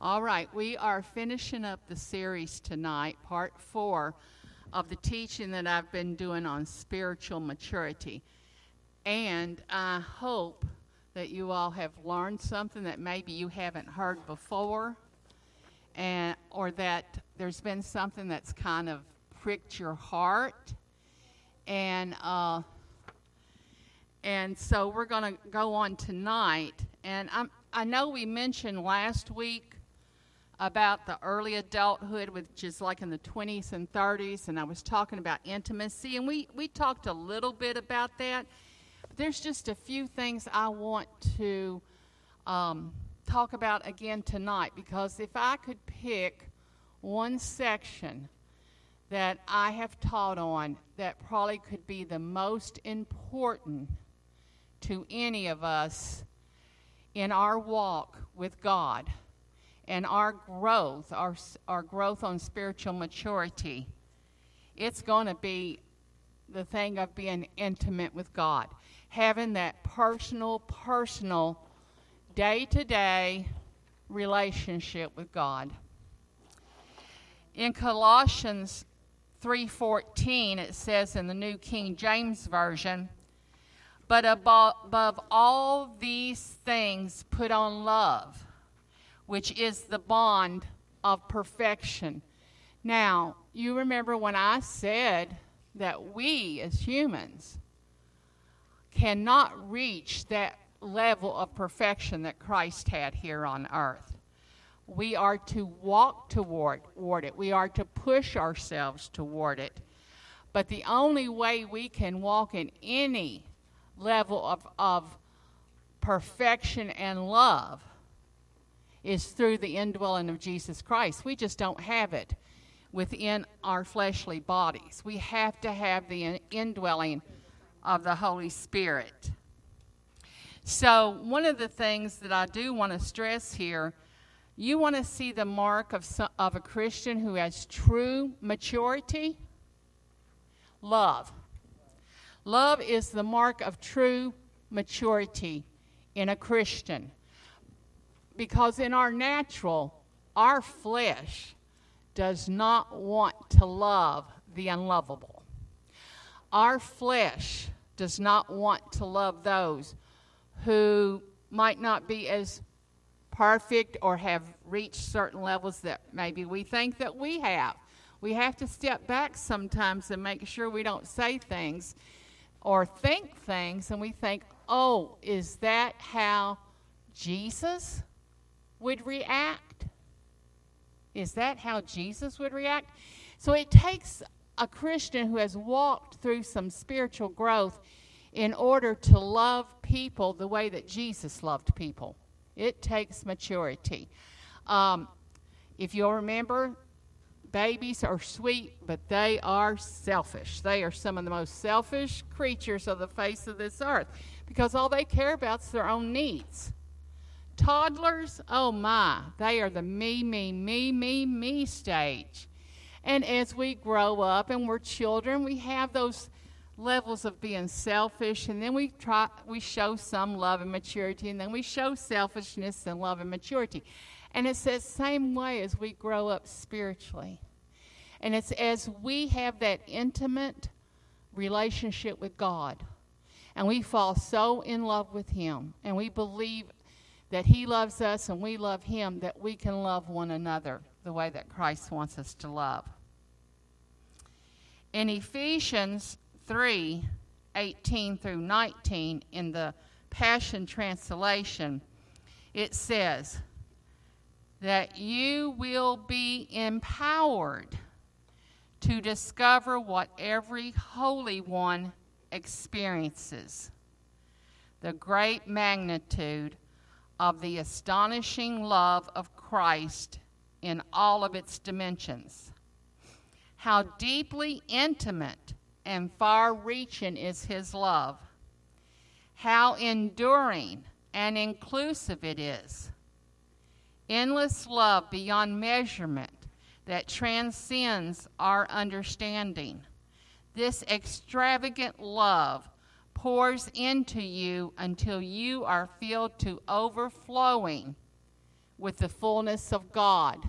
All right, we are finishing up the series tonight, part 4 of the teaching that I've been doing on spiritual maturity. And I hope that you all have learned something that maybe you haven't heard before, or that there's been something that's kind of pricked your heart. And so we're going to go on tonight. And I know we mentioned last week about the early adulthood, which is like in the 20s and 30s, and I was talking about intimacy, and we talked a little bit about that. But there's just a few things I want to talk about again tonight, because if I could pick one section that I have taught on that probably could be the most important to any of us in our walk with God, and our growth, our growth on spiritual maturity, it's going to be the thing of being intimate with God. Having that personal, day-to-day relationship with God. In Colossians 3:14, it says in the New King James Version, "But above all these things put on love, which is the bond of perfection." Now, you remember when I said that we as humans cannot reach that level of perfection that Christ had here on earth. We are to walk toward it. We are to push ourselves toward it. But the only way we can walk in any level of perfection and love is through the indwelling of Jesus Christ. We just don't have it within our fleshly bodies. We have to have the indwelling of the Holy Spirit. So one of the things that I do want to stress here, you want to see the mark of a Christian who has true maturity? Love. Love is the mark of true maturity in a Christian. Because in our natural, our flesh does not want to love the unlovable. Our flesh does not want to love those who might not be as perfect or have reached certain levels that maybe we think that we have. We have to step back sometimes and make sure we don't say things or think things and we think, oh, is that how Jesus would react? Is that how Jesus would react? So it takes a Christian who has walked through some spiritual growth in order to love people the way that Jesus loved people. It takes maturity. If you'll remember, babies are sweet, but they are selfish. They are some of the most selfish creatures of the face of this earth because all they care about is their own needs. Toddlers, oh my, they are the me stage. And as we grow up and we're children, we have those levels of being selfish, and then we show some love and maturity, and then we show selfishness and love and maturity. And it's the same way as we grow up spiritually. And it's as we have that intimate relationship with God, and we fall so in love with Him, and we believe that He loves us and we love Him, that we can love one another the way that Christ wants us to love. In Ephesians 3:18 through 19, in the Passion Translation, it says that you will be empowered to discover what every holy one experiences, the great magnitude of the astonishing love of Christ in all of its dimensions. How deeply intimate and far-reaching is His love. How enduring and inclusive it is. Endless love beyond measurement that transcends our understanding. This extravagant love pours into you until you are filled to overflowing with the fullness of God.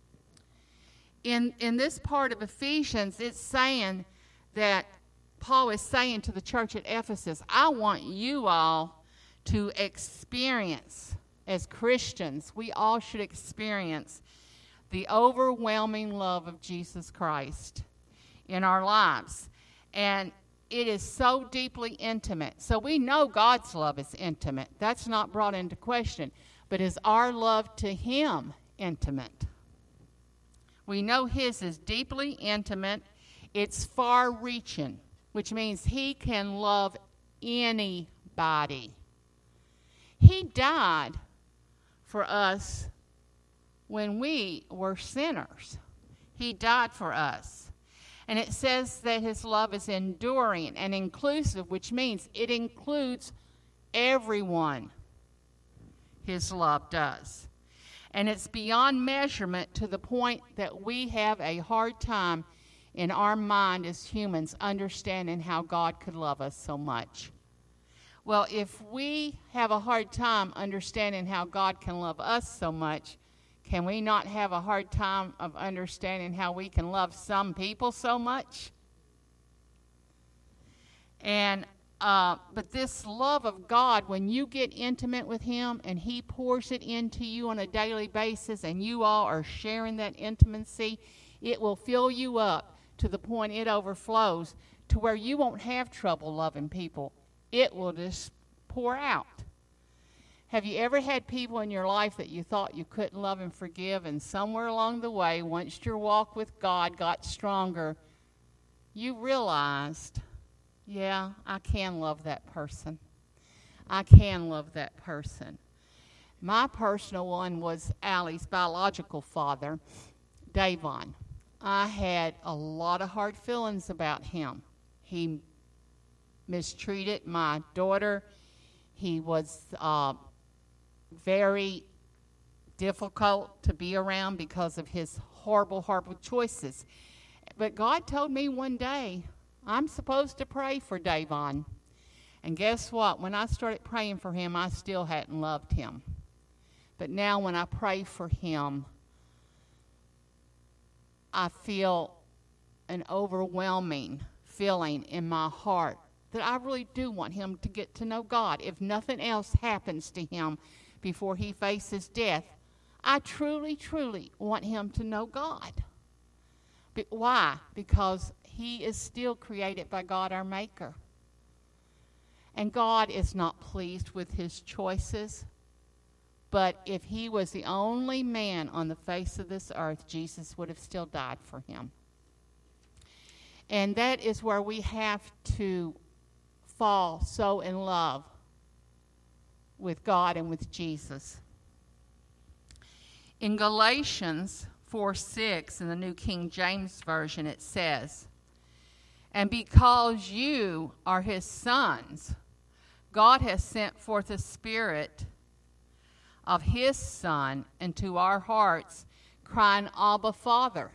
In this part of Ephesians, it's saying that Paul is saying to the church at Ephesus, I want you all to experience, as Christians, we all should experience the overwhelming love of Jesus Christ in our lives. And it is so deeply intimate. So we know God's love is intimate. That's not brought into question. But is our love to Him intimate? We know His is deeply intimate. It's far-reaching, which means He can love anybody. He died for us when we were sinners. He died for us. And it says that His love is enduring and inclusive, which means it includes everyone. His love does. And it's beyond measurement to the point that we have a hard time in our mind as humans understanding how God could love us so much. Well, if we have a hard time understanding how God can love us so much, can we not have a hard time of understanding how we can love some people so much? And but this love of God, when you get intimate with Him and He pours it into you on a daily basis and you all are sharing that intimacy, it will fill you up to the point it overflows to where you won't have trouble loving people. It will just pour out. Have you ever had people in your life that you thought you couldn't love and forgive, and somewhere along the way, once your walk with God got stronger, you realized, yeah, I can love that person. I can love that person. My personal one was Allie's biological father, Davon. I had a lot of hard feelings about him. He mistreated my daughter. He was very difficult to be around because of his horrible, horrible choices. But God told me one day, I'm supposed to pray for Davon. And guess what? When I started praying for him, I still hadn't loved him. But now when I pray for him, I feel an overwhelming feeling in my heart that I really do want him to get to know God. If nothing else happens to him before he faces death, I truly, truly want him to know God. But why? Because he is still created by God, our Maker. And God is not pleased with his choices. But if he was the only man on the face of this earth, Jesus would have still died for him. And that is where we have to fall so in love with God and with Jesus. In Galatians 4:6 in the New King James Version, it says, "And because you are his sons, God has sent forth a Spirit of his Son into our hearts, crying, Abba, Father."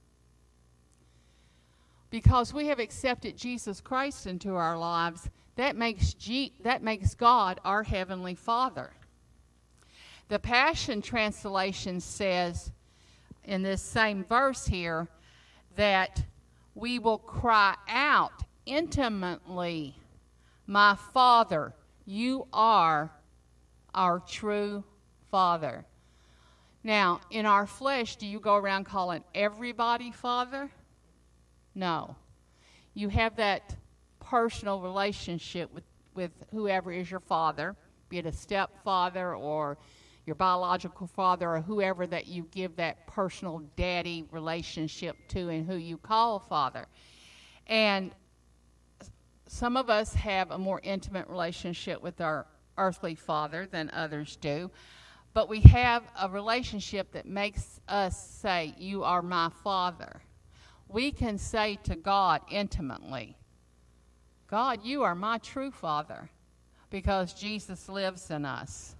Because we have accepted Jesus Christ into our lives, that makes God our Heavenly Father. The Passion Translation says in this same verse here that we will cry out intimately, "My Father, you are our true Father." Now, in our flesh, do you go around calling everybody Father? No. You have that personal relationship with whoever is your father, be it a stepfather or your biological father or whoever that you give that personal daddy relationship to and who you call Father. And some of us have a more intimate relationship with our earthly father than others do. But we have a relationship that makes us say, "You are my Father." We can say to God intimately, "God, you are my true Father," because Jesus lives in us.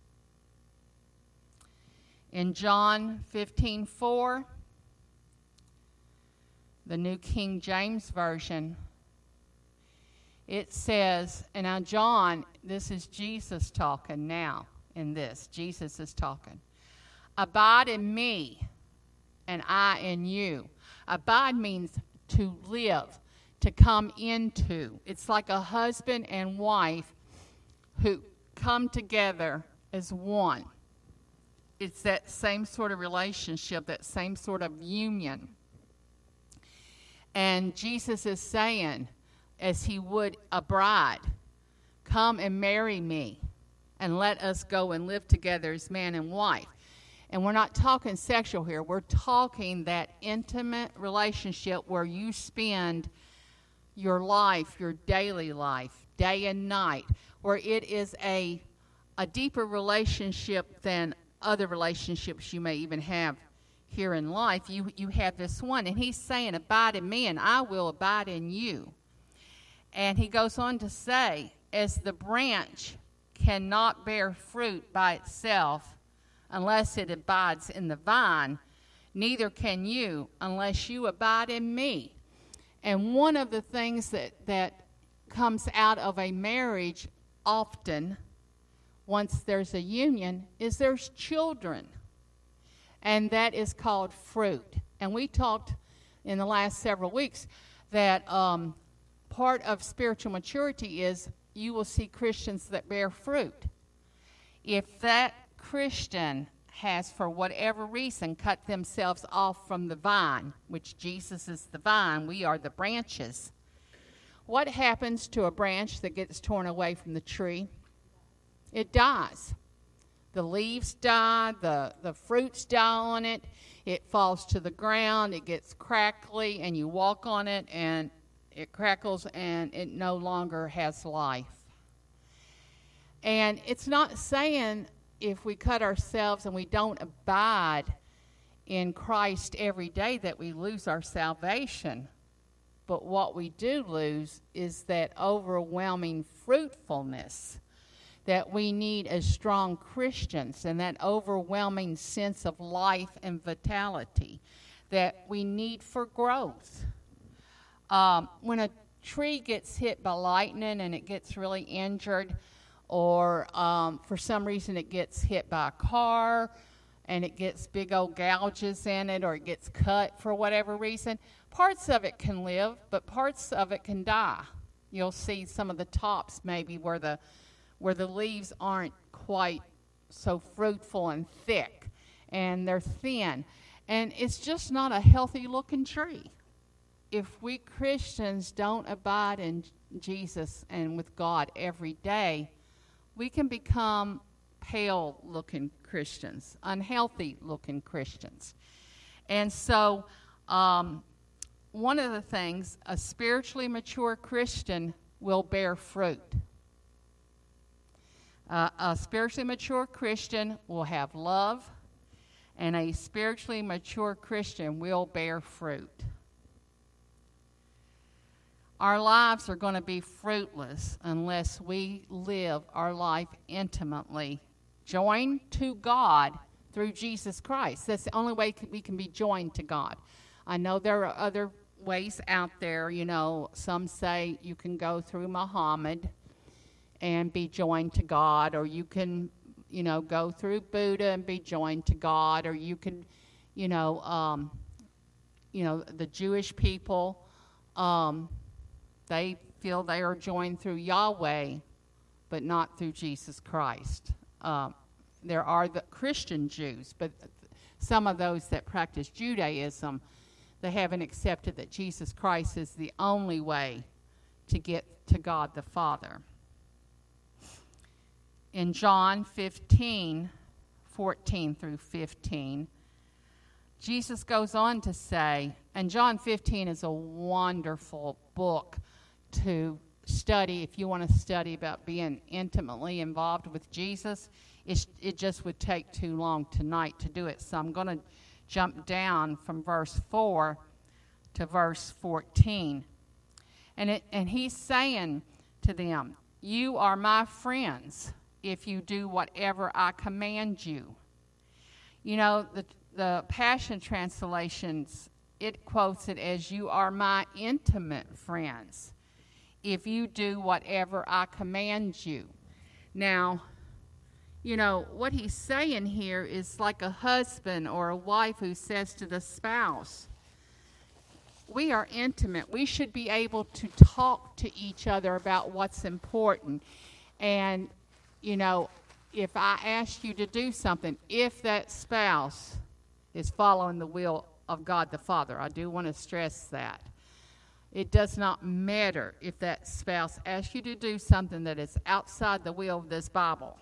In John 15:4, the New King James Version, it says, and now John, this is Jesus talking now in this. Jesus is talking. Abide in me, and I in you. Abide means to live, to come into. It's like a husband and wife who come together as one. It's that same sort of relationship, that same sort of union. And Jesus is saying, as he would a bride, come and marry me, and let us go and live together as man and wife. And we're not talking sexual here. We're talking that intimate relationship where you spend your life, your daily life, day and night, where it is a deeper relationship than other relationships you may even have here in life. You have this one. And he's saying, abide in me, and I will abide in you. And he goes on to say, as the branch cannot bear fruit by itself unless it abides in the vine, neither can you unless you abide in me. And one of the things that comes out of a marriage often, once there's a union, is there's children. And that is called fruit. And we talked in the last several weeks that part of spiritual maturity is you will see Christians that bear fruit. If that Christian has, for whatever reason, cut themselves off from the vine, which Jesus is the vine, we are the branches, what happens to a branch that gets torn away from the tree? It dies. The leaves die, the fruits die on it, it falls to the ground, it gets crackly, and you walk on it, and it crackles, and it no longer has life. And it's not saying if we cut ourselves and we don't abide in Christ every day that we lose our salvation. But what we do lose is that overwhelming fruitfulness that we need as strong Christians, and that overwhelming sense of life and vitality that we need for growth. When a tree gets hit by lightning and it gets really injured, or for some reason it gets hit by a car and it gets big old gouges in it, or it gets cut for whatever reason, parts of it can live, but parts of it can die. You'll see some of the tops maybe where the leaves aren't quite so fruitful and thick, and they're thin. And it's just not a healthy looking tree. If we Christians don't abide in Jesus and with God every day, we can become pale-looking Christians, unhealthy-looking Christians. And so one of the things, a spiritually mature Christian will bear fruit. A spiritually mature Christian will have love, and a spiritually mature Christian will bear fruit. Our lives are going to be fruitless unless we live our life intimately, joined to God through Jesus Christ. That's the only way we can be joined to God. I know there are other ways out there. You know, some say you can go through Muhammad and be joined to God, or you can, go through Buddha and be joined to God, or you can, the Jewish people, they feel they are joined through Yahweh, but not through Jesus Christ. There are the Christian Jews, but some of those that practice Judaism, they haven't accepted that Jesus Christ is the only way to get to God the Father. In John 15, 14 through 15, Jesus goes on to say, and John 15 is a wonderful book to study if you want to study about being intimately involved with Jesus. It just would take too long tonight to do it. So I'm going to jump down from verse 4 to verse 14. And he's saying to them, you are my friends if you do whatever I command you. You know, the Passion translations, it quotes it as, you are my intimate friends if you do whatever I command you. Now, what he's saying here is like a husband or a wife who says to the spouse, we are intimate. We should be able to talk to each other about what's important. And, if I ask you to do something, if that spouse is following the will of God the Father, I do want to stress that. It does not matter if that spouse asks you to do something that is outside the will of this Bible.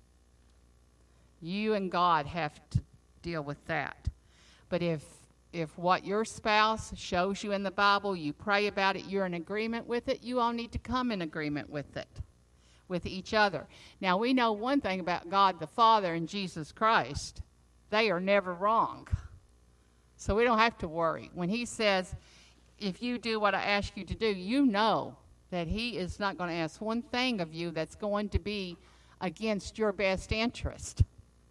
You and God have to deal with that. But if what your spouse shows you in the Bible, you pray about it, you're in agreement with it, you all need to come in agreement with it, with each other. Now, we know one thing about God the Father and Jesus Christ. They are never wrong. So we don't have to worry. When he says, if you do what I ask you to do, you know that he is not going to ask one thing of you that's going to be against your best interest.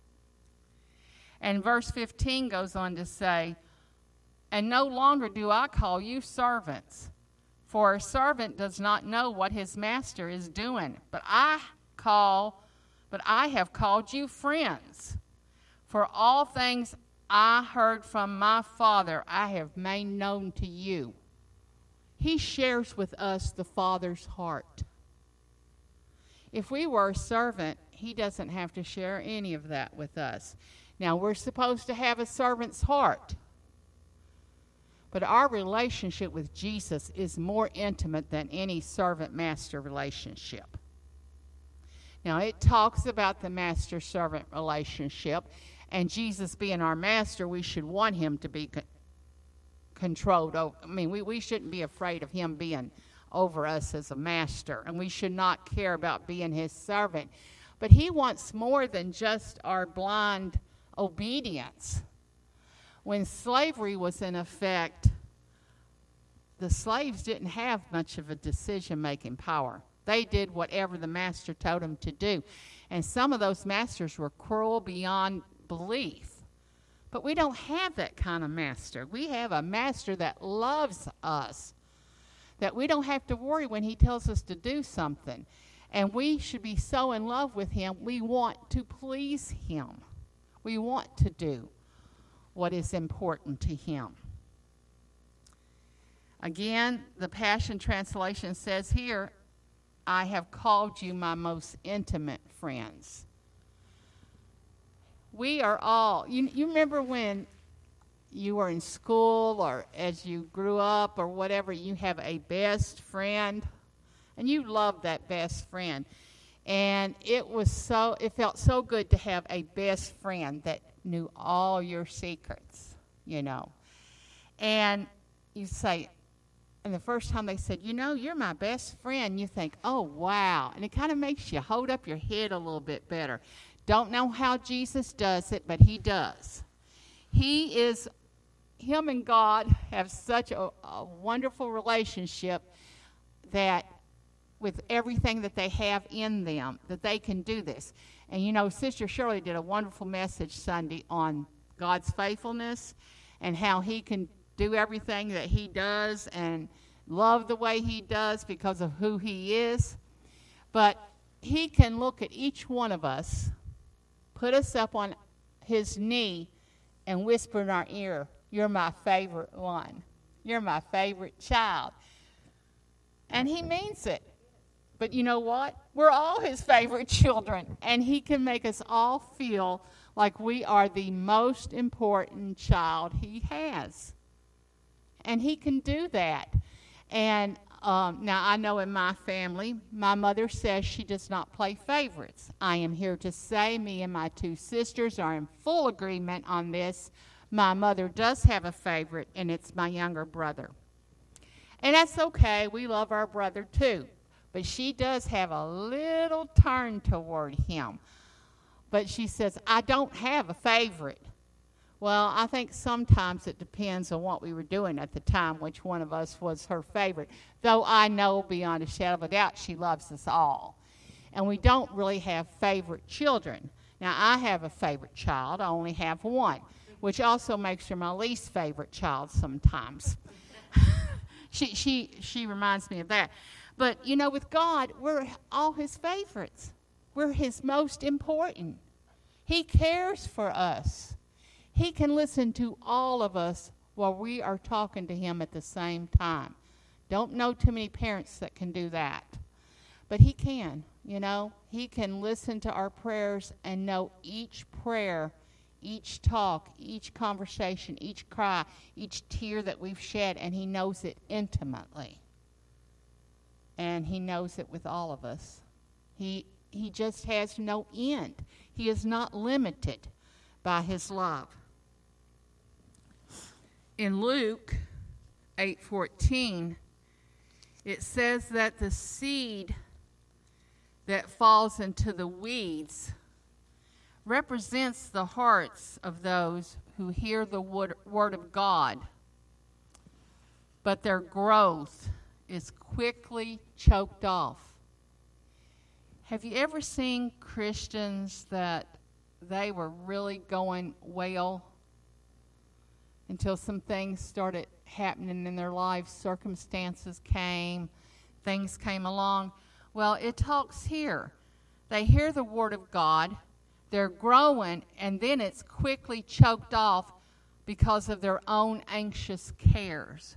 And verse 15 goes on to say, and no longer do I call you servants, for a servant does not know what his master is doing, but I have called you friends. For all things I heard from my Father, I have made known to you. He shares with us the Father's heart. If we were a servant, he doesn't have to share any of that with us. Now, we're supposed to have a servant's heart. But our relationship with Jesus is more intimate than any servant-master relationship. Now, it talks about the master-servant relationship, and Jesus being our master, we should want him to be controlled over. We shouldn't be afraid of him being over us as a master, and we should not care about being his servant. But he wants more than just our blind obedience. When slavery was in effect, the slaves didn't have much of a decision-making power. They did whatever the master told them to do. And some of those masters were cruel beyond belief. But we don't have that kind of master. We have a master that loves us, that we don't have to worry when he tells us to do something. And we should be so in love with him, we want to please him. We want to do what is important to him. Again, the Passion Translation says here, I have called you my most intimate friends. We are all, you remember when you were in school or as you grew up or whatever, you have a best friend, and you loved that best friend. And it felt so good to have a best friend that knew all your secrets, And you say, and the first time they said, you're my best friend, you think, oh, wow. And it kind of makes you hold up your head a little bit better. Don't know how Jesus does it, but he does. Him and God have such a wonderful relationship that with everything that they have in them, that they can do this. And Sister Shirley did a wonderful message Sunday on God's faithfulness and how he can do everything that he does and love the way he does because of who he is. But he can look at each one of us, put us up on his knee, and whisper in our ear, you're my favorite one. You're my favorite child. And he means it. But you know what? We're all his favorite children. And he can make us all feel like we are the most important child he has. And he can do that. And now I know in my family, my mother says she does not play favorites. I am here to say me and my two sisters are in full agreement on this. My mother does have a favorite, and it's my younger brother. And that's okay. We love our brother too. But she does have a little turn toward him. But she says, I don't have a favorite. Well, I think sometimes it depends on what we were doing at the time, which one of us was her favorite. Though I know beyond a shadow of a doubt she loves us all. And we don't really have favorite children. Now, I have a favorite child. I only have one, which also makes her my least favorite child sometimes. She reminds me of that. But, with God, we're all his favorites. We're his most important. He cares for us. He can listen to all of us while we are talking to him at the same time. Don't know too many parents that can do that. But he can, you know. He can listen to our prayers and know each prayer, each talk, each conversation, each cry, each tear that we've shed, and he knows it intimately. And he knows it with all of us. He just has no end. He is not limited by his love. In Luke 8:14, it says that the seed that falls into the weeds represents the hearts of those who hear the word of God, but their growth is quickly choked off. Have you ever seen Christians that they were really going well until some things started happening in their lives, circumstances came, things came along? Well, it talks here. They hear the word of God, they're growing, and then it's quickly choked off because of their own anxious cares.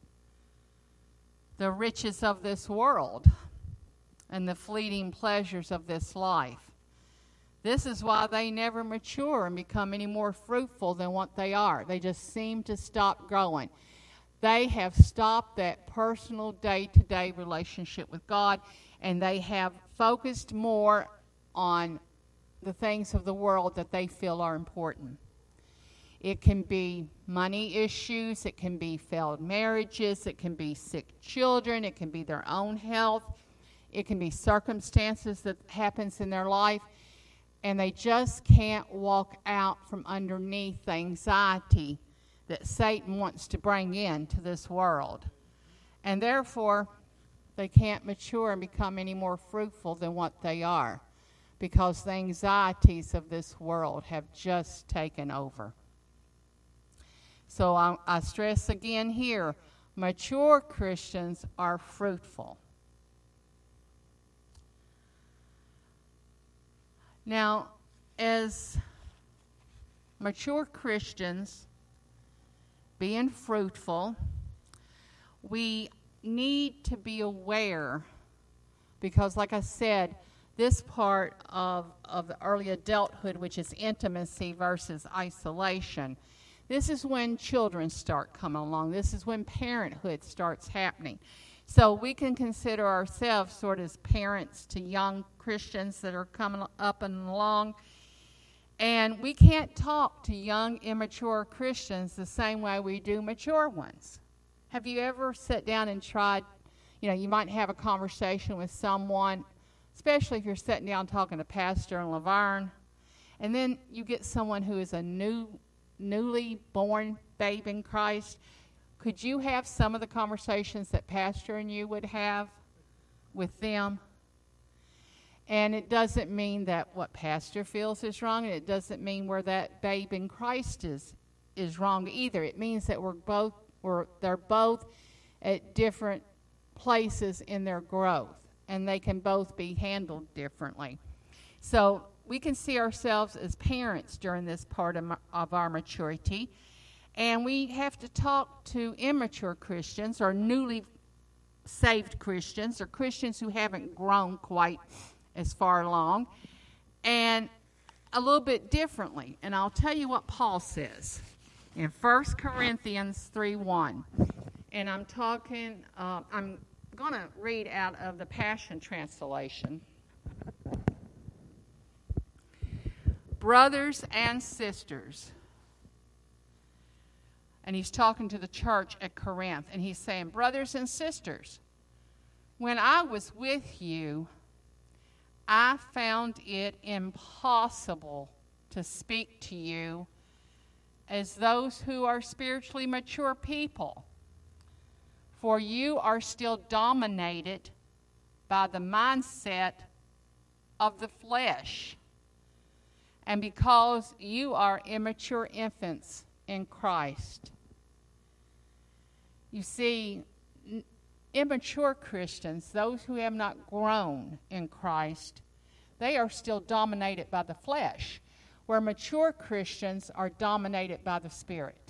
The riches of this world and the fleeting pleasures of this life. This is why they never mature and become any more fruitful than what they are. They just seem to stop growing. They have stopped that personal day-to-day relationship with God, and they have focused more on the things of the world that they feel are important. It can be money issues, it can be failed marriages, it can be sick children, it can be their own health, it can be circumstances that happens in their life, and they just can't walk out from underneath the anxiety that Satan wants to bring into this world. And therefore, they can't mature and become any more fruitful than what they are, because the anxieties of this world have just taken over. So I stress again here, mature Christians are fruitful. Now, as mature Christians, being fruitful, we need to be aware, because like I said, this part of the early adulthood, which is intimacy versus isolation, this is when children start coming along. This is when parenthood starts happening. So we can consider ourselves sort of as parents to young Christians that are coming up and along. And we can't talk to young, immature Christians the same way we do mature ones. Have you ever sat down and tried, you might have a conversation with someone, especially if you're sitting down talking to Pastor and Laverne, and then you get someone who is a newly born babe in Christ. Could you have some of the conversations that Pastor and you would have with them? And it doesn't mean that what Pastor feels is wrong, and it doesn't mean where that babe in Christ is wrong either. It means that they're both at different places in their growth, and they can both be handled differently. So we can see ourselves as parents during this part of our maturity, and we have to talk to immature Christians or newly saved Christians or Christians who haven't grown quite as far along, and a little bit differently. And I'll tell you what Paul says in 1 Corinthians 3:1. And I'm going to read out of the Passion Translation. Brothers and sisters. And he's talking to the church at Corinth, and he's saying, brothers and sisters, when I was with you, I found it impossible to speak to you as those who are spiritually mature people, for you are still dominated by the mindset of the flesh, and because you are immature infants in Christ. You see, immature Christians, those who have not grown in Christ, they are still dominated by the flesh, where mature Christians are dominated by the Spirit.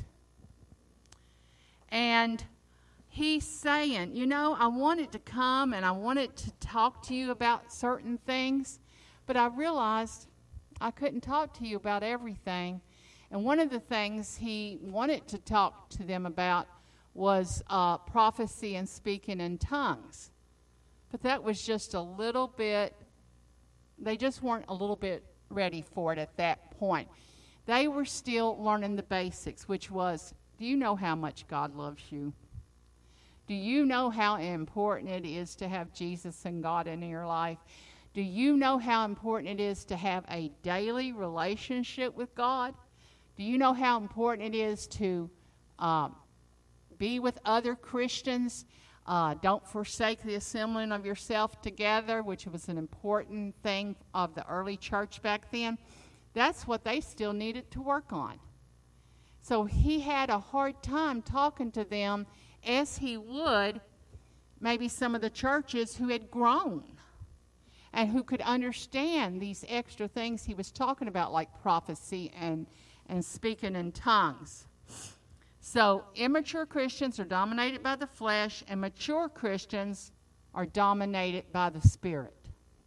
And he's saying, you know, I wanted to come and I wanted to talk to you about certain things, but I realized I couldn't talk to you about everything. And one of the things he wanted to talk to them about was prophecy and speaking in tongues. But that was just a little bit, they just weren't a little bit ready for it at that point. They were still learning the basics, which was, do you know how much God loves you? Do you know how important it is to have Jesus and God in your life? Do you know how important it is to have a daily relationship with God? Do you know how important it is to be with other Christians? Don't forsake the assembling of yourself together, which was an important thing of the early church back then. That's what they still needed to work on. So he had a hard time talking to them as he would maybe some of the churches who had grown and who could understand these extra things he was talking about, like prophecy and speaking in tongues. So immature Christians are dominated by the flesh, and mature Christians are dominated by the Spirit.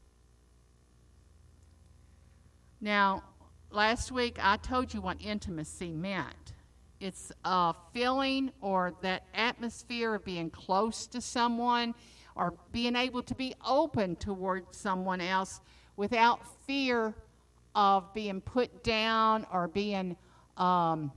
Now, last week I told you what intimacy meant. It's a feeling or that atmosphere of being close to someone or being able to be open toward someone else without fear of being put down or being... have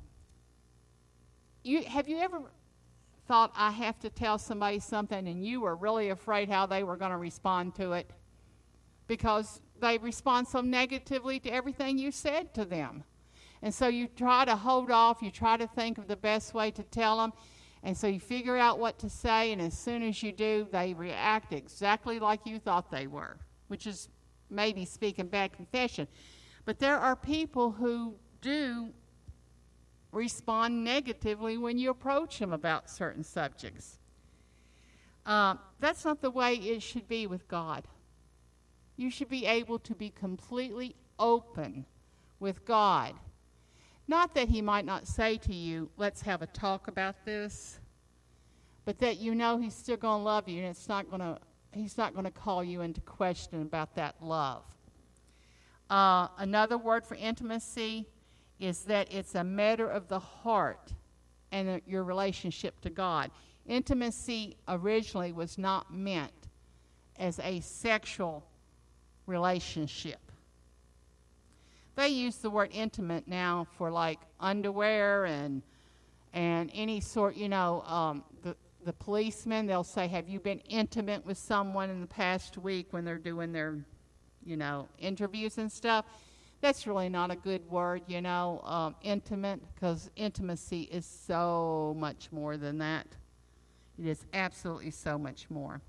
you ever thought, I have to tell somebody something, and you were really afraid how they were going to respond to it because they respond so negatively to everything you said to them? And so you try to hold off, you try to think of the best way to tell them, and so you figure out what to say, and as soon as you do, they react exactly like you thought they were, which is maybe speaking bad confession. But there are people who do respond negatively when you approach them about certain subjects. That's not the way it should be with God. You should be able to be completely open with God. Not that he might not say to you, let's have a talk about this, but that you know he's still going to love you, and he's not going to call you into question about that love. Another word for intimacy is that it's a matter of the heart and your relationship to God. Intimacy originally was not meant as a sexual relationship. They use the word intimate now for like underwear and any sort, the policemen, they'll say, have you been intimate with someone in the past week when they're doing their, interviews and stuff? That's really not a good word, intimate, because intimacy is so much more than that. It is absolutely so much more.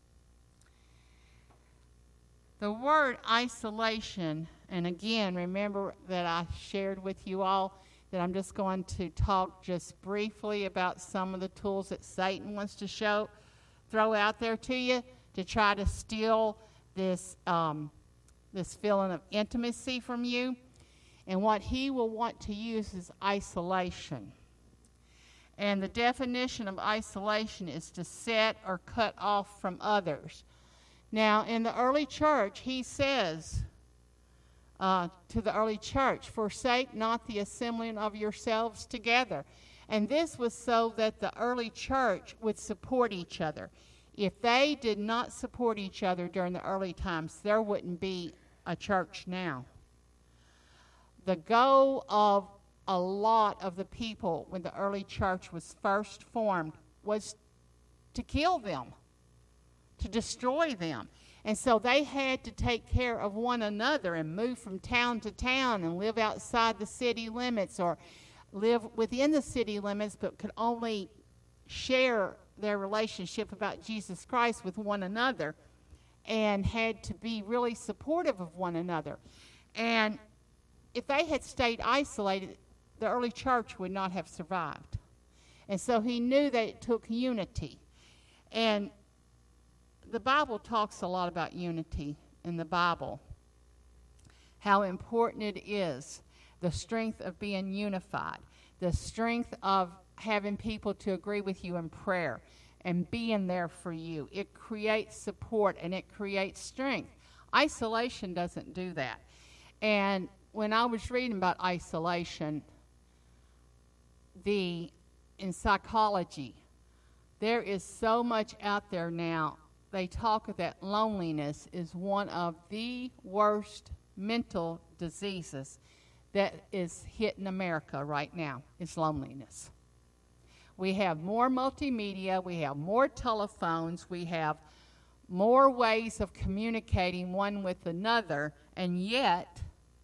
The word isolation, and again, remember that I shared with you all that I'm just going to talk just briefly about some of the tools that Satan wants to throw out there to you to try to steal this feeling of intimacy from you. And what he will want to use is isolation. And the definition of isolation is to set or cut off from others. Now, in the early church, he says to the early church, forsake not the assembling of yourselves together. And this was so that the early church would support each other. If they did not support each other during the early times, there wouldn't be a church now. The goal of a lot of the people when the early church was first formed was to kill them, to destroy them. And so they had to take care of one another and move from town to town and live outside the city limits or live within the city limits, but could only share their relationship about Jesus Christ with one another, and had to be really supportive of one another. And if they had stayed isolated, the early church would not have survived. And so he knew that it took unity. And the Bible talks a lot about unity in the Bible. how important it is, the strength of being unified, the strength of having people to agree with you in prayer and being there for you. It creates support and it creates strength. Isolation doesn't do that. And when I was reading about isolation, in psychology, there is so much out there now. They talk of that loneliness is one of the worst mental diseases that is hitting America right now, is loneliness. We have more multimedia, we have more telephones, we have more ways of communicating one with another, and yet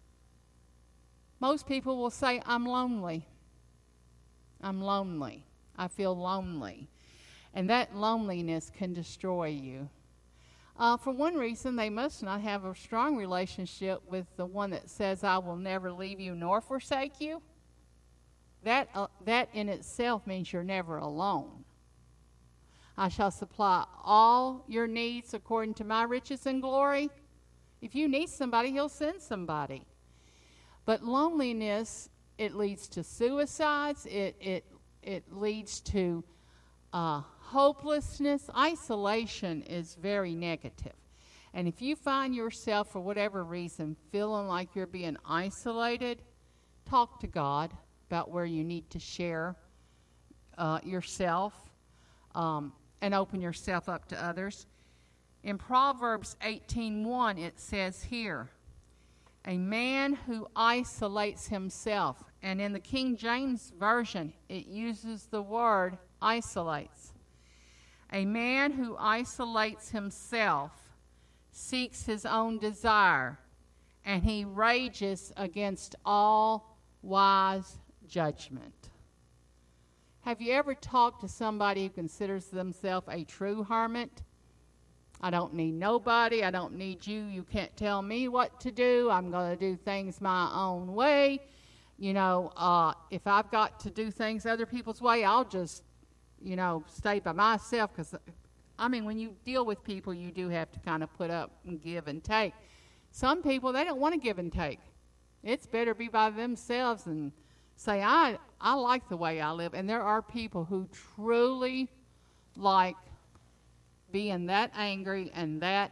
most people will say, I'm lonely. I'm lonely. I feel lonely. And that loneliness can destroy you. For one reason, they must not have a strong relationship with the one that says, I will never leave you nor forsake you. That in itself means you're never alone. I shall supply all your needs according to my riches and glory. If you need somebody, he'll send somebody. But loneliness, it leads to suicides. It leads to hopelessness. Isolation is very negative. And if you find yourself, for whatever reason, feeling like you're being isolated, talk to God about where you need to share yourself and open yourself up to others. In Proverbs 18:1, it says here, a man who isolates himself, and in the King James Version, it uses the word isolates. A man who isolates himself seeks his own desire, and he rages against all wise judgment. Have you ever talked to somebody who considers themselves a true hermit? I don't need nobody. I don't need you. You can't tell me what to do. I'm going to do things my own way. You know, if I've got to do things other people's way, I'll just, stay by myself. Because, when you deal with people, you do have to kind of put up and give and take. Some people, they don't want to give and take. It's better be by themselves and say, I like the way I live. And there are people who truly like being that angry and that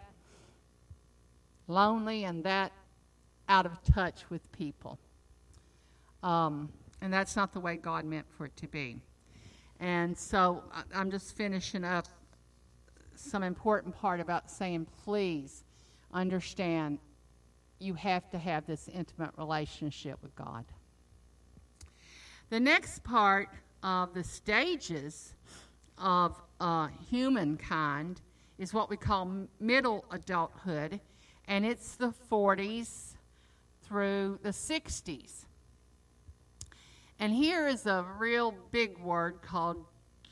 lonely and that out of touch with people. And that's not the way God meant for it to be. And so I'm just finishing up some important part about saying, please understand you have to have this intimate relationship with God. The next part of the stages of humankind is what we call middle adulthood, and it's the 40s through the 60s. And here is a real big word called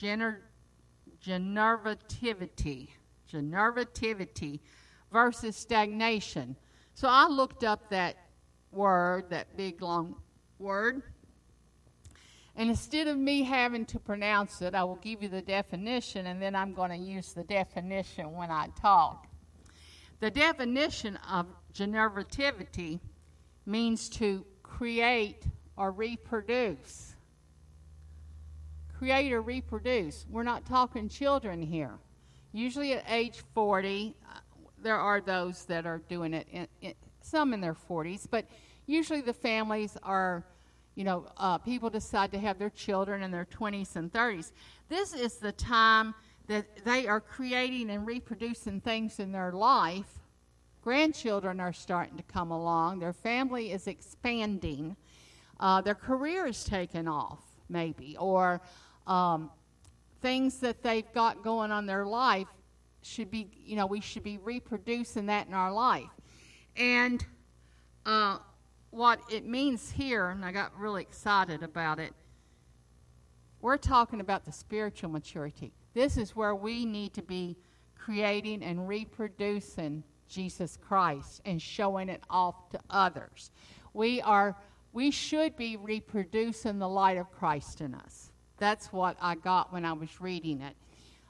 genervativity versus stagnation. So I looked up that word, that big long word, and instead of me having to pronounce it, I will give you the definition, and then I'm going to use the definition when I talk. The definition of genervativity means to create or reproduce. Create or reproduce. We're not talking children here. Usually at age 40, there are those that are doing it, some in their 40s, but usually the families are, people decide to have their children in their 20s and 30s. This is the time that they are creating and reproducing things in their life. Grandchildren are starting to come along. Their family is expanding. Their career is taking off, maybe, or things that they've got going on in their life should be, we should be reproducing that in our life. And what it means here, and I got really excited about it, we're talking about the spiritual maturity. This is where we need to be creating and reproducing Jesus Christ and showing it off to others. We should be reproducing the light of Christ in us. That's what I got when I was reading it.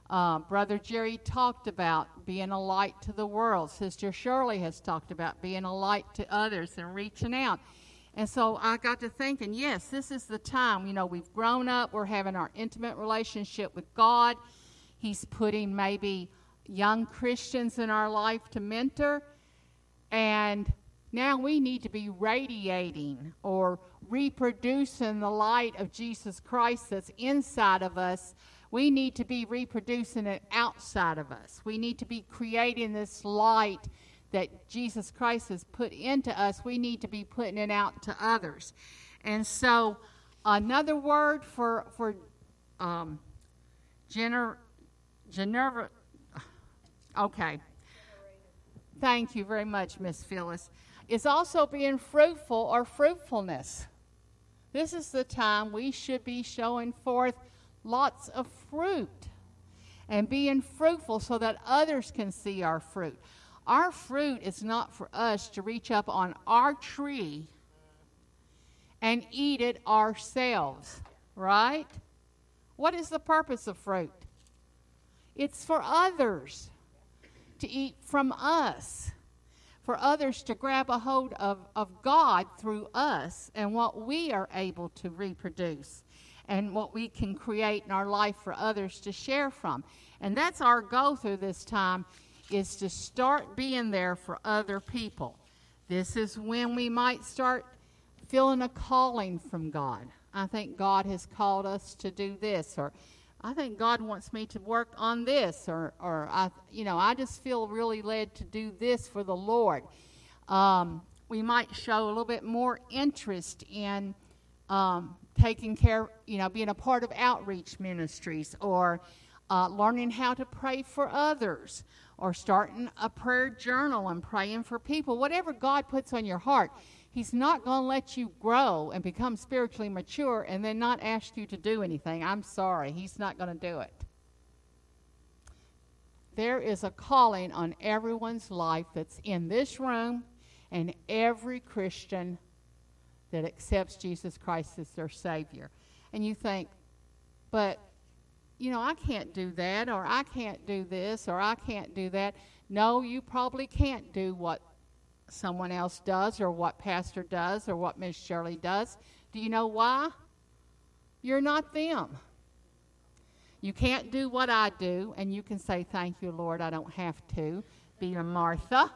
Brother Jerry talked about being a light to the world. Sister Shirley has talked about being a light to others and reaching out. And so I got to thinking, yes, this is the time. You know, we've grown up. We're having our intimate relationship with God. He's putting maybe young Christians in our life to mentor. And now we need to be radiating or reproducing the light of Jesus Christ that's inside of us. We need to be reproducing it outside of us. We need to be creating this light that Jesus Christ has put into us. We need to be putting it out to others. And so another word for okay. Thank you very much, Miss Phyllis. Is also being fruitful or fruitfulness. This is the time we should be showing forth lots of fruit and being fruitful so that others can see our fruit. Our fruit is not for us to reach up on our tree and eat it ourselves, right? What is the purpose of fruit? It's for others to eat from us, for others to grab a hold of God through us and what we are able to reproduce and what we can create in our life for others to share from. And that's our goal through this time, is to start being there for other people. This is when we might start feeling a calling from God. I think God has called us to do this, or I think God wants me to work on this, or I just feel really led to do this for the Lord. We might show a little bit more interest in taking care, being a part of outreach ministries, or learning how to pray for others, or starting a prayer journal and praying for people. Whatever God puts on your heart, He's not going to let you grow and become spiritually mature and then not ask you to do anything. I'm sorry, He's not going to do it. There is a calling on everyone's life that's in this room, and every Christian that accepts Jesus Christ as their Savior. And you think, but I can't do that, or I can't do this, or I can't do that. No, you probably can't do what someone else does, or what Pastor does, or what Miss Shirley does. Do you know why? You're not them. You can't do what I do, and you can say, thank you, Lord, I don't have to be a Martha.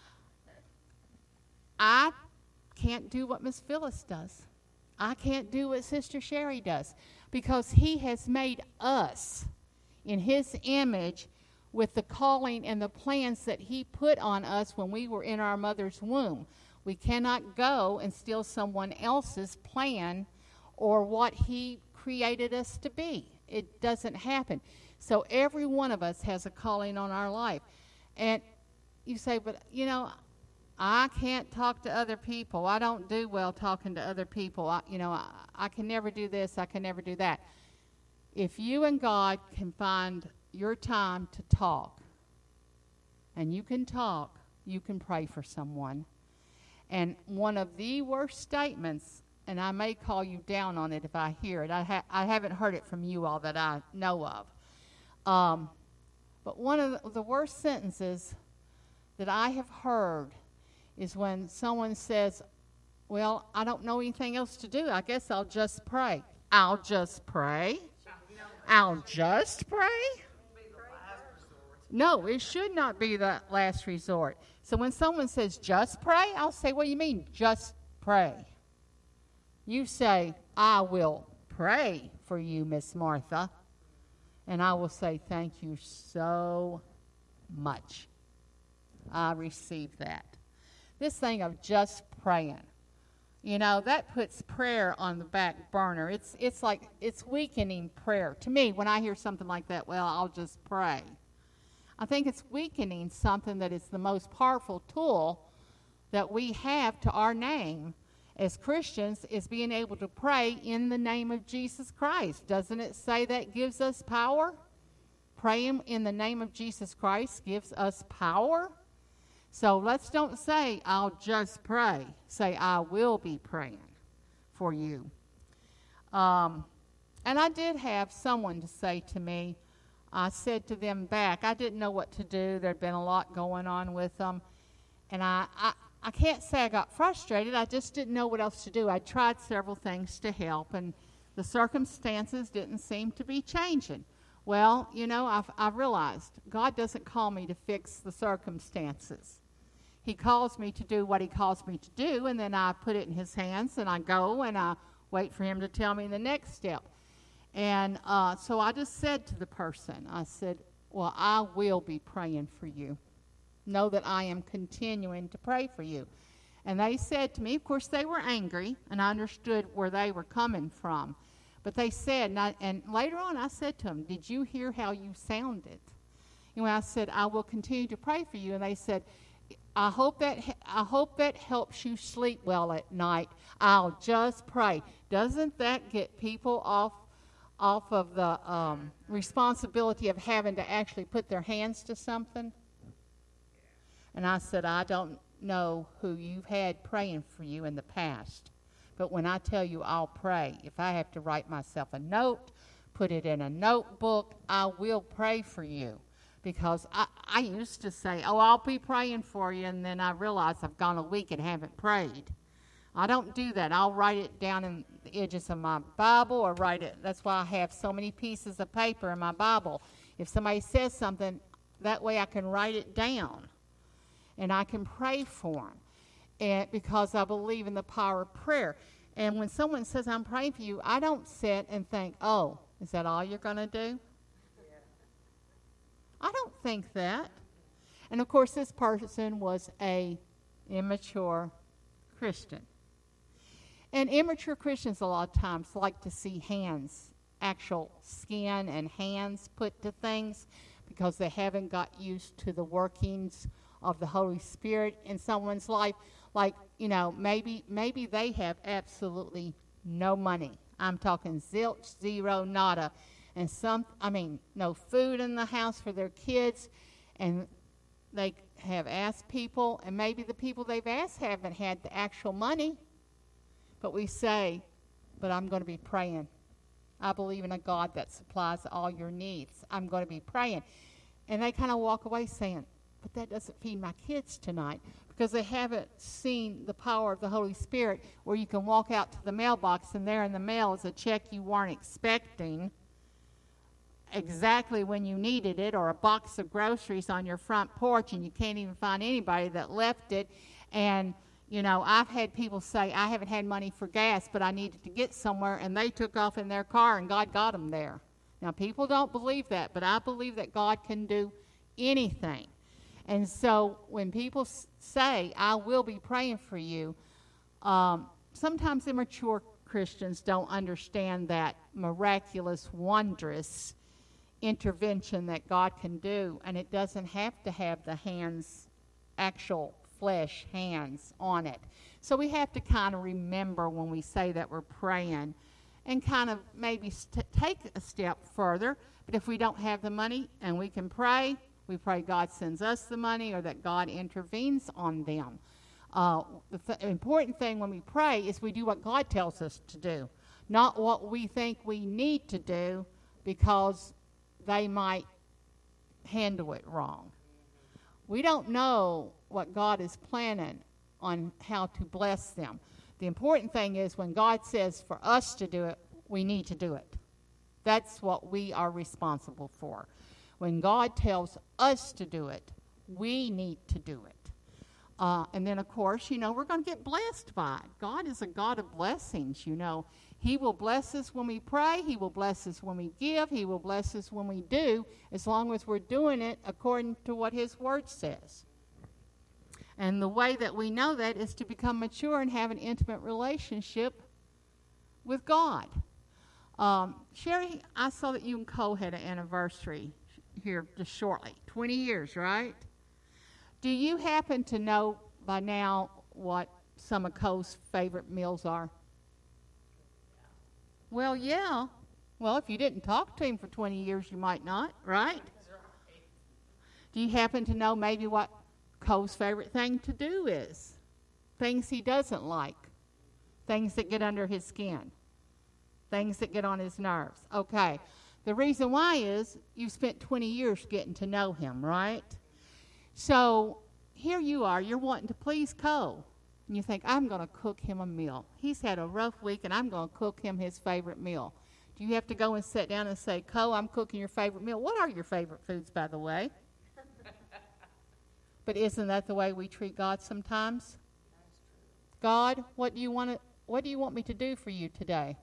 I can't do what Miss Phyllis does. I can't do what Sister Sherry does, because He has made us in His image with the calling and the plans that He put on us when we were in our mother's womb. We cannot go and steal someone else's plan or what He created us to be. It doesn't happen. So every one of us has a calling on our life. And you say, but I can't talk to other people. I don't do well talking to other people. I can never do this. I can never do that. If you and God can find your time to talk, and you can talk, you can pray for someone. And one of the worst statements, and I may call you down on it if I hear it. I haven't heard it from you all that I know of. But one of the worst sentences that I have heard is when someone says, well, I don't know anything else to do. I guess I'll just pray. I'll just pray? I'll just pray? No, it should not be the last resort. So when someone says just pray, I'll say, what do you mean just pray? You say, I will pray for you, Miss Martha. And I will say, thank you so much. I received that. This thing of just praying, that puts prayer on the back burner. It's like, it's weakening prayer. To me, when I hear something like that, well, I'll just pray. I think it's weakening something that is the most powerful tool that we have to our name as Christians, is being able to pray in the name of Jesus Christ. Doesn't it say that gives us power? Praying in the name of Jesus Christ gives us power. So let's don't say, I'll just pray. Say, I will be praying for you. And I did have someone to say to me, I said to them back, I didn't know what to do. There'd been a lot going on with them. And I can't say I got frustrated. I just didn't know what else to do. I tried several things to help, and the circumstances didn't seem to be changing. Well, you know, I've realized God doesn't call me to fix the circumstances. He calls me to do what he calls me to do, and then I put it in his hands, and I go, and I wait for him to tell me the next step. And so I just said to the person, I said, well, I will be praying for you. Know that I am continuing to pray for you. And they said to me, of course, they were angry, and I understood where they were coming from. But they said, and later on I said to them, did you hear how you sounded? You know, I said, I will continue to pray for you. And they said, I hope that helps you sleep well at night. I'll just pray. Doesn't that get people off of the responsibility of having to actually put their hands to something? And I said, I don't know who you've had praying for you in the past, but when I tell you I'll pray, if I have to write myself a note, put it in a notebook, I will pray for you. Because I used to say, oh, I'll be praying for you, and then I realize I've gone a week and haven't prayed. I don't do that. I'll write it down in the edges of my Bible or write it. That's why I have so many pieces of paper in my Bible. If somebody says something, that way I can write it down, and I can pray for them, and because I believe in the power of prayer. And when someone says, I'm praying for you, I don't sit and think, oh, is that all you're going to do? I don't think that. And of course, this person was a immature Christian. And immature Christians a lot of times like to see hands, actual skin and hands put to things, because they haven't got used to the workings of the Holy Spirit in someone's life. Like, you know, maybe they have absolutely no money. I'm talking zilch, zero, nada. And no food in the house for their kids, and they have asked people, and maybe the people they've asked haven't had the actual money, but we say, but I'm going to be praying. I believe in a God that supplies all your needs. I'm going to be praying. And they kind of walk away saying, but that doesn't feed my kids tonight, because they haven't seen the power of the Holy Spirit, where you can walk out to the mailbox, and there in the mail is a check you weren't expecting exactly when you needed it, or a box of groceries on your front porch, and you can't even find anybody that left it. And, you know, I've had people say, I haven't had money for gas, but I needed to get somewhere, and they took off in their car, and God got them there. Now, people don't believe that, but I believe that God can do anything. And so when people say, I will be praying for you, sometimes immature Christians don't understand that miraculous, wondrous intervention that God can do, and it doesn't have to have the hands, actual flesh hands on it. So we have to kind of remember when we say that we're praying, and kind of maybe take a step further. But if we don't have the money and we can pray, we pray God sends us the money, or that God intervenes on them. The important thing when we pray is we do what God tells us to do, not what we think we need to do, because they might handle it wrong. We don't know what God is planning on how to bless them. The important thing is when God says for us to do it, we need to do it. That's what we are responsible for. When God tells us to do it, we need to do it. And then, of course, you know, we're going to get blessed by it. God is a God of blessings, you know. He will bless us when we pray. He will bless us when we give. He will bless us when we do, as long as we're doing it according to what his word says. And the way that we know that is to become mature and have an intimate relationship with God. Sherry, I saw that you and Cole had an anniversary here just shortly. 20 years, right? Do you happen to know by now what some of Cole's favorite meals are? Well, yeah. Well, if you didn't talk to him for 20 years, you might not, right? Do you happen to know maybe what Cole's favorite thing to do is? Things he doesn't like. Things that get under his skin. Things that get on his nerves. Okay. The reason why is you spent 20 years getting to know him, right? So here you are, you're wanting to please Cole. And you think, I'm going to cook him a meal. He's had a rough week, and I'm going to cook him his favorite meal. Do you have to go and sit down and say, Cole, I'm cooking your favorite meal? What are your favorite foods, by the way? But isn't that the way we treat God sometimes? God, what do you want me to do for you today?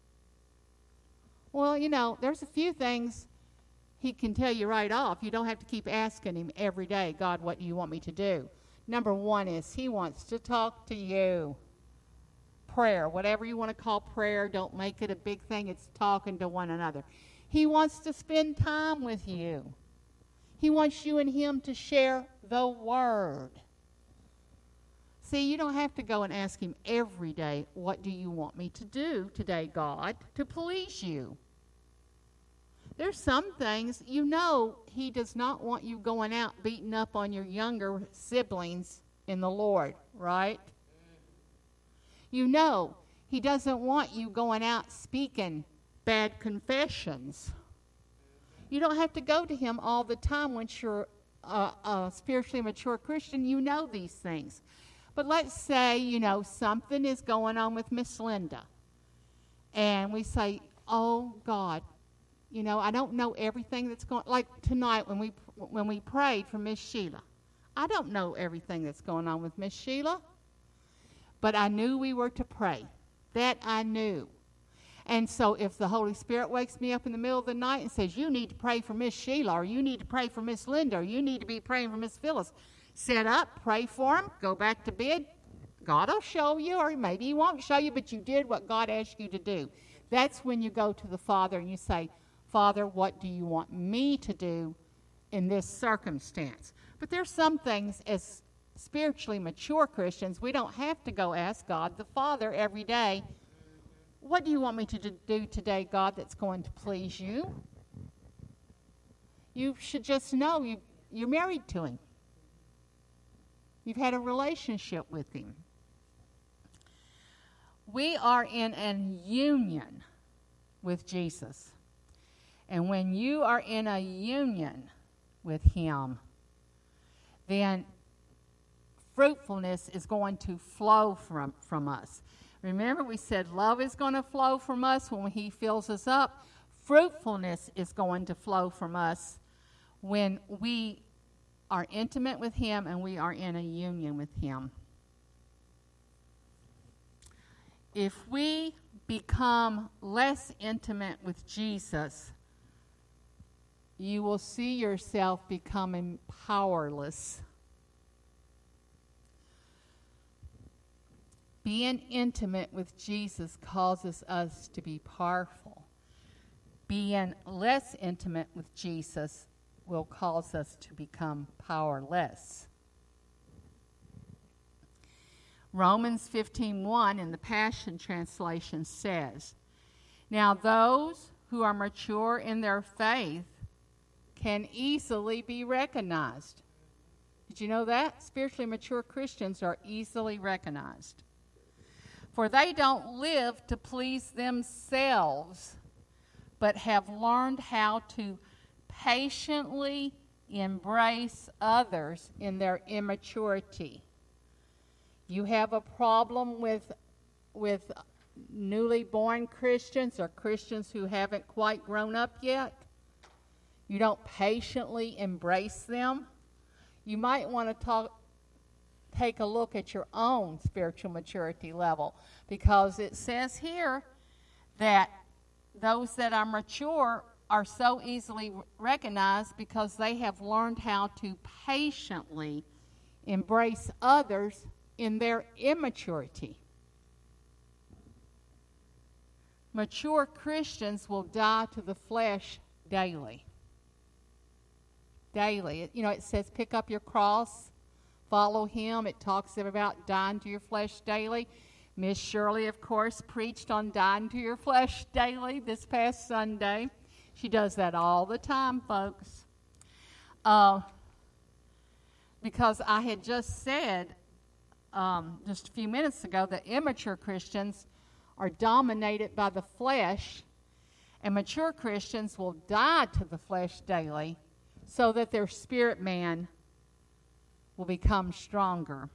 Well, you know, there's a few things he can tell you right off. You don't have to keep asking him every day, God, what do you want me to do? Number one is he wants to talk to you. Prayer, whatever you want to call prayer, don't make it a big thing. It's talking to one another. He wants to spend time with you. He wants you and him to share the word. See, you don't have to go and ask him every day, what do you want me to do today, God, to please you? There's some things, you know, he does not want you going out beating up on your younger siblings in the Lord, right? You know, he doesn't want you going out speaking bad confessions. You don't have to go to him all the time once you're a spiritually mature Christian. You know these things. But let's say, you know, something is going on with Miss Linda. And we say, oh, God, you know, I don't know everything that's going on. Like tonight when we prayed for Miss Sheila. I don't know everything that's going on with Miss Sheila. But I knew we were to pray. That I knew. And so if the Holy Spirit wakes me up in the middle of the night and says, you need to pray for Miss Sheila, or you need to pray for Miss Linda, or you need to be praying for Miss Phyllis, sit up, pray for them, go back to bed. God will show you, or maybe he won't show you, but you did what God asked you to do. That's when you go to the Father and you say, Father, what do you want me to do in this circumstance? But there's some things as spiritually mature Christians, we don't have to go ask God the Father every day, what do you want me to do today, God, that's going to please you? You should just know you're married to him. You've had a relationship with him. We are in an union with Jesus. And when you are in a union with him, then fruitfulness is going to flow from us. Remember, we said love is going to flow from us when he fills us up. Fruitfulness is going to flow from us when we are intimate with him and we are in a union with him. If we become less intimate with Jesus, you will see yourself becoming powerless. Being intimate with Jesus causes us to be powerful. Being less intimate with Jesus will cause us to become powerless. Romans 15:1 in the Passion Translation says, now those who are mature in their faith can easily be recognized. Did you know that? Spiritually mature Christians are easily recognized. For they don't live to please themselves, but have learned how to patiently embrace others in their immaturity. You have a problem with newly born Christians or Christians who haven't quite grown up yet? You don't patiently embrace them? You might want to take a look at your own spiritual maturity level, because it says here that those that are mature are so easily recognized because they have learned how to patiently embrace others in their immaturity. Mature Christians will die to the flesh daily. Daily. You know, it says pick up your cross, follow him. It talks about dying to your flesh daily. Miss Shirley, of course, preached on dying to your flesh daily this past Sunday. She does that all the time, folks. Because I had just said just a few minutes ago that immature Christians are dominated by the flesh, And mature Christians will die to the flesh daily so that their spirit man will become stronger.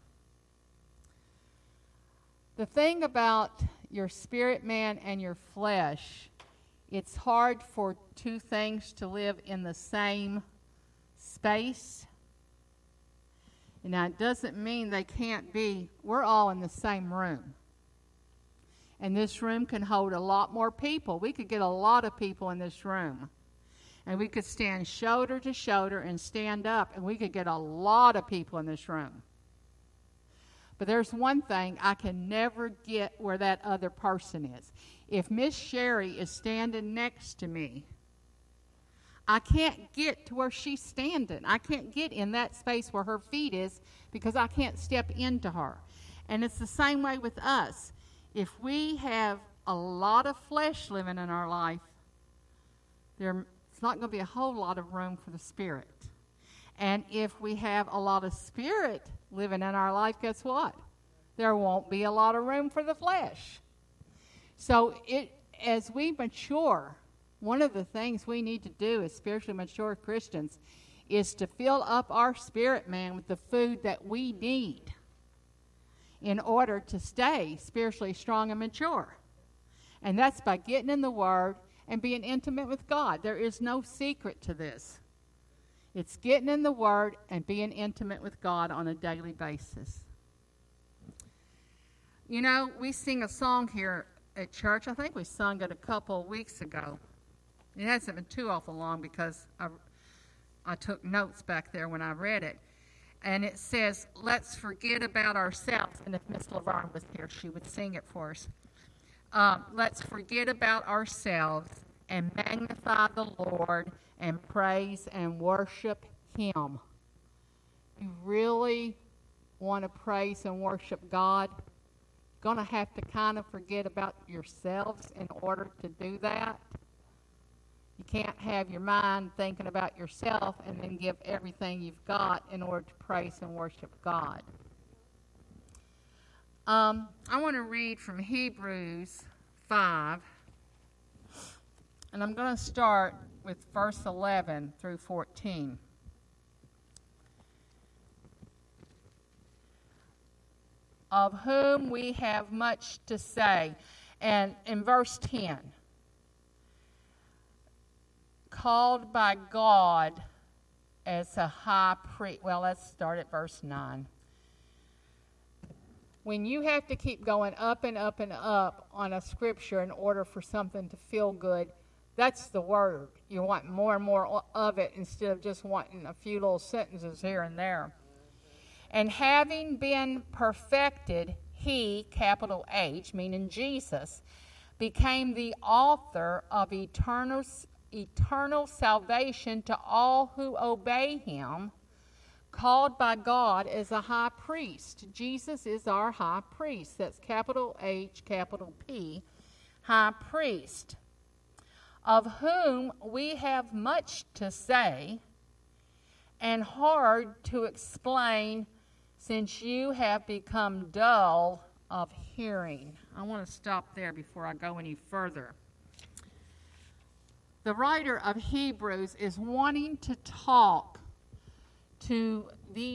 The thing about your spirit man and your flesh, it's hard for two things to live in the same space. Now, it doesn't mean they can't be. We're all in the same room. And this room can hold a lot more people. We could get a lot of people in this room. And we could stand shoulder to shoulder and stand up, and we could get a lot of people in this room. But there's one thing, I can never get where that other person is. If Miss Sherry is standing next to me, I can't get to where she's standing. I can't get in that space where her feet is because I can't step into her. And it's the same way with us. If we have a lot of flesh living in our life, there's not going to be a whole lot of room for the Spirit. And if we have a lot of Spirit living in our life, guess what? There won't be a lot of room for the flesh. So as we mature, one of the things we need to do as spiritually mature Christians is to fill up our spirit man with the food that we need in order to stay spiritually strong and mature. And that's by getting in the Word and being intimate with God. There is no secret to this. It's getting in the Word and being intimate with God on a daily basis. You know, we sing a song here at church. I think we sung it a couple of weeks ago. It hasn't been too awful long because I took notes back there when I read it. And it says, let's forget about ourselves. And if Miss Laverne was here, she would sing it for us. Let's forget about ourselves and magnify the Lord and praise and worship Him. You really want to praise and worship God? You're going to have to kind of forget about yourselves in order to do that. You can't have your mind thinking about yourself and then give everything you've got in order to praise and worship God. I want to read from Hebrews 5, and I'm going to start with verse 11 through 14. Of whom we have much to say. And in verse 10, called by God as a high priest. Well, let's start at verse 9. When you have to keep going up and up and up on a scripture in order for something to feel good, that's the word. You want more and more of it instead of just wanting a few little sentences here and there. And having been perfected, he, capital H, meaning Jesus, became the author of eternal salvation to all who obey him, called by God as a high priest. Jesus is our high priest. That's capital H, capital P, high priest, of whom we have much to say and hard to explain, since you have become dull of hearing. I want to stop there before I go any further. The writer of Hebrews is wanting to talk to the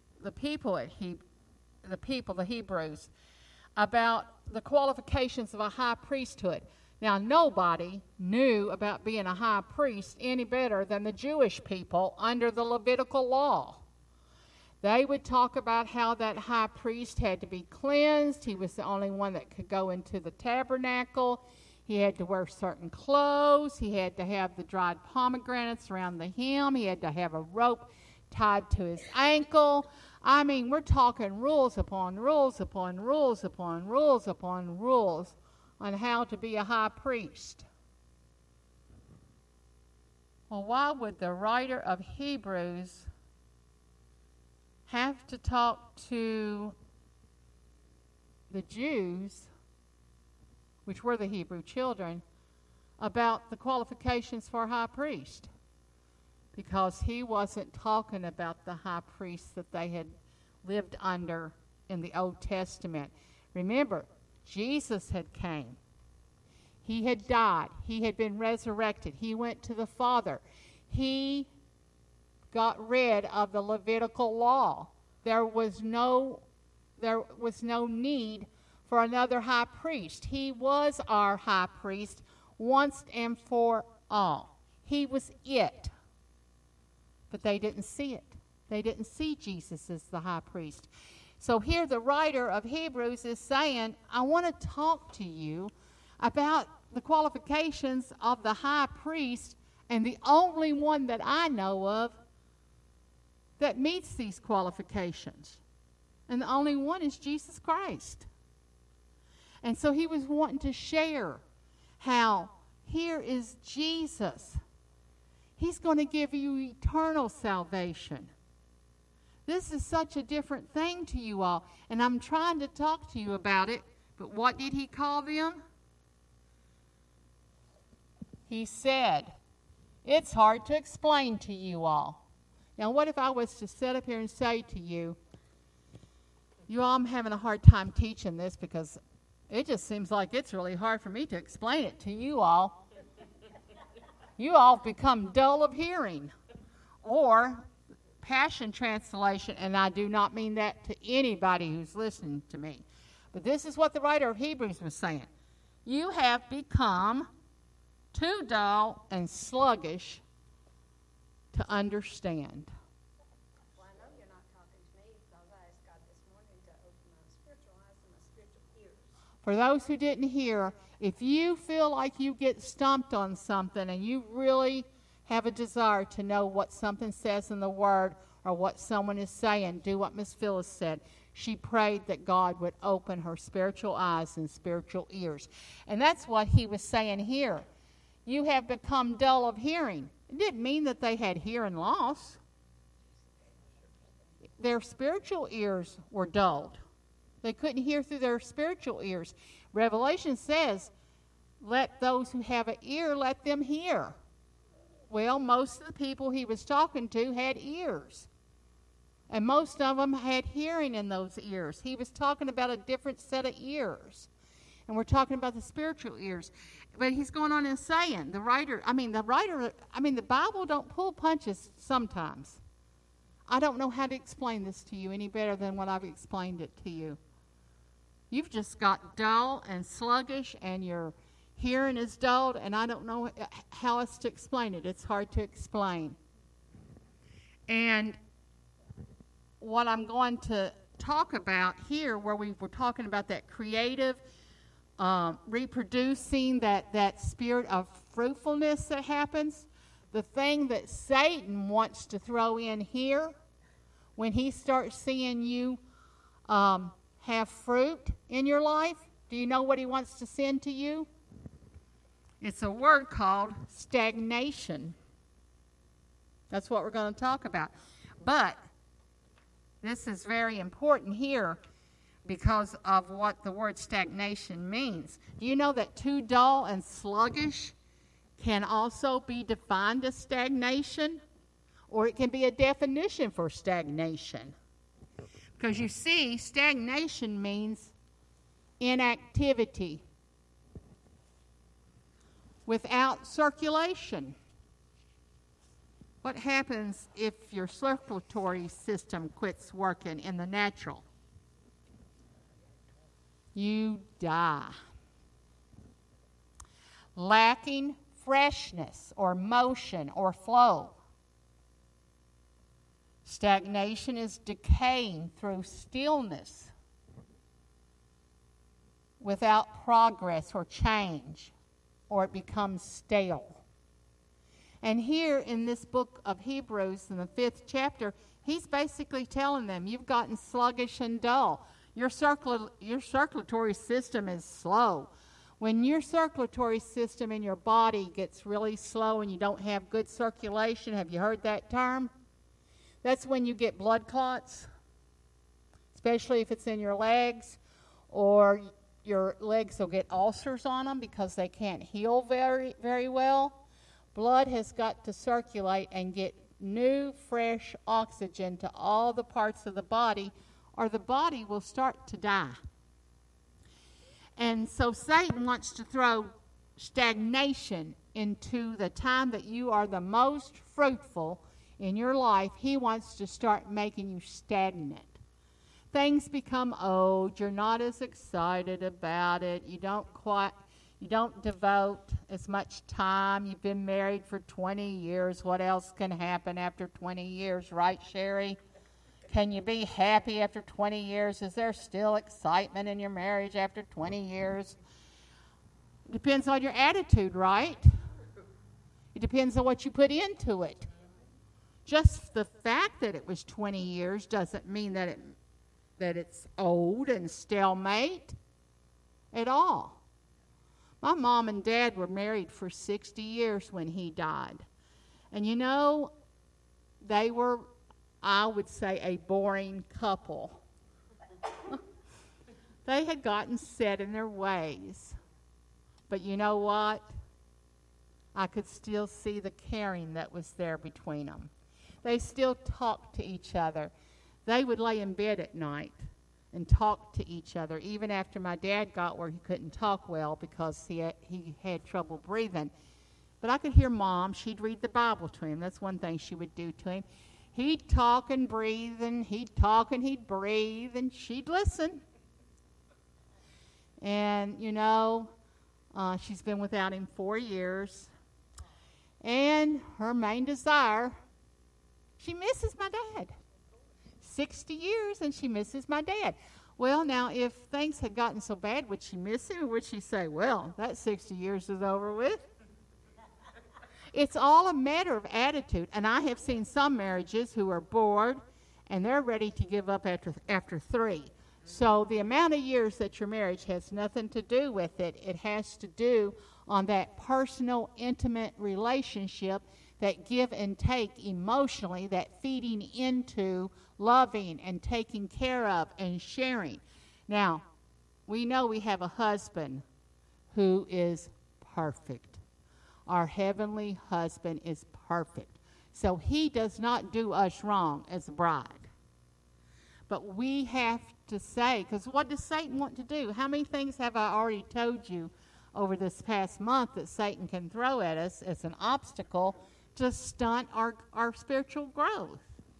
Hebrews, about the qualifications of a high priesthood. Now, nobody knew about being a high priest any better than the Jewish people under the Levitical law. They would talk about how that high priest had to be cleansed. He was the only one that could go into the tabernacle. He had to wear certain clothes. He had to have the dried pomegranates around the hem. He had to have a rope tied to his ankle. I mean, we're talking rules upon rules upon rules upon rules upon rules on how to be a high priest. Well, why would the writer of Hebrews have to talk to the Jews, which were the Hebrew children, about the qualifications for a high priest? Because he wasn't talking about the high priests that they had lived under in the Old Testament. Remember, Jesus had came. He had died. He had been resurrected. He went to the Father. He got rid of the Levitical law. There was no need for another high priest. He was our high priest once and for all. He was it. But they didn't see it. They didn't see Jesus as the high priest. So here the writer of Hebrews is saying, I want to talk to you about the qualifications of the high priest, and the only one that I know of that meets these qualifications. And the only one is Jesus Christ. And so he was wanting to share how here is Jesus. He's going to give you eternal salvation. This is such a different thing to you all. And I'm trying to talk to you about it. But what did he call them? He said, it's hard to explain to you all. Now, what if I was to sit up here and say to you, you all, I'm having a hard time teaching this because it just seems like it's really hard for me to explain it to you all. You all become dull of hearing. Or, Passion Translation, and I do not mean that to anybody who's listening to me, but this is what the writer of Hebrews was saying. You have become too dull and sluggish to understand. Well, I know you're not talking to me because I asked God this morning to open my spiritual eyes and my spiritual ears. For those who didn't hear, if you feel like you get stumped on something and you really have a desire to know what something says in the Word or what someone is saying, do what Miss Phyllis said. She prayed that God would open her spiritual eyes and spiritual ears. And that's what he was saying here. You have become dull of hearing. It didn't mean that they had hearing loss. Their spiritual ears were dulled. They couldn't hear through their spiritual ears. Revelation says, let those who have an ear, let them hear. Well, most of the people he was talking to had ears. And most of them had hearing in those ears. He was talking about a different set of ears. And we're talking about the spiritual ears. But he's going on and saying, the Bible don't pull punches sometimes. I don't know how to explain this to you any better than what I've explained it to you. You've just got dull and sluggish, and your hearing is dulled, and I don't know how else to explain it. It's hard to explain. And what I'm going to talk about here, where we were talking about that creative, reproducing, that spirit of fruitfulness that happens, the thing that Satan wants to throw in here, when he starts seeing you have fruit in your life, do you know what he wants to send to you? It's a word called stagnation. That's what we're going to talk about. But this is very important here because of what the word stagnation means. Do you know that too dull and sluggish can also be defined as stagnation? Or it can be a definition for stagnation. Because you see, stagnation means inactivity, without circulation. What happens if your circulatory system quits working in the natural? You die. Lacking freshness or motion or flow. Stagnation is decaying through stillness without progress or change, or it becomes stale. And here in this book of Hebrews, in the 5th chapter, he's basically telling them, you've gotten sluggish and dull. Your circulatory system is slow. When your circulatory system in your body gets really slow and you don't have good circulation, have you heard that term? That's when you get blood clots, especially if it's in your legs, or your legs will get ulcers on them because they can't heal very, very well. Blood has got to circulate and get new, fresh oxygen to all the parts of the body, or the body will start to die. And so Satan wants to throw stagnation into the time that you are the most fruitful in your life, he wants to start making you stagnant. Things become old. You're not as excited about it. You don't devote as much time. You've been married for 20 years. What else can happen after 20 years, right, Sherry? Can you be happy after 20 years? Is there still excitement in your marriage after 20 years? It depends on your attitude, right? It depends on what you put into it. Just the fact that it was 20 years doesn't mean that it's old and stalemate at all. My mom and dad were married for 60 years when he died. And you know, they were, I would say, a boring couple. They had gotten set in their ways. But you know what? I could still see the caring that was there between them. They still talked to each other. They would lay in bed at night and talk to each other, even after my dad got where he couldn't talk well because he had trouble breathing. But I could hear Mom. She'd read the Bible to him. That's one thing she would do to him. He'd talk and breathe, and he'd talk and he'd breathe, and she'd listen. And, you know, she's been without him 4 years. And her main desire, she misses my dad. 60 years, and she misses my dad. Well, now, if things had gotten so bad, would she miss him, or would she say, well, that 60 years is over with? It's all a matter of attitude. And I have seen some marriages who are bored, and they're ready to give up after 3. So the amount of years that your marriage has nothing to do with it. It has to do on that personal, intimate relationship, that give and take emotionally, that feeding into loving and taking care of and sharing. Now, we know we have a husband who is perfect. Our heavenly husband is perfect. So he does not do us wrong as a bride. But we have to say, because what does Satan want to do? How many things have I already told you over this past month that Satan can throw at us as an obstacle to stunt our spiritual growth?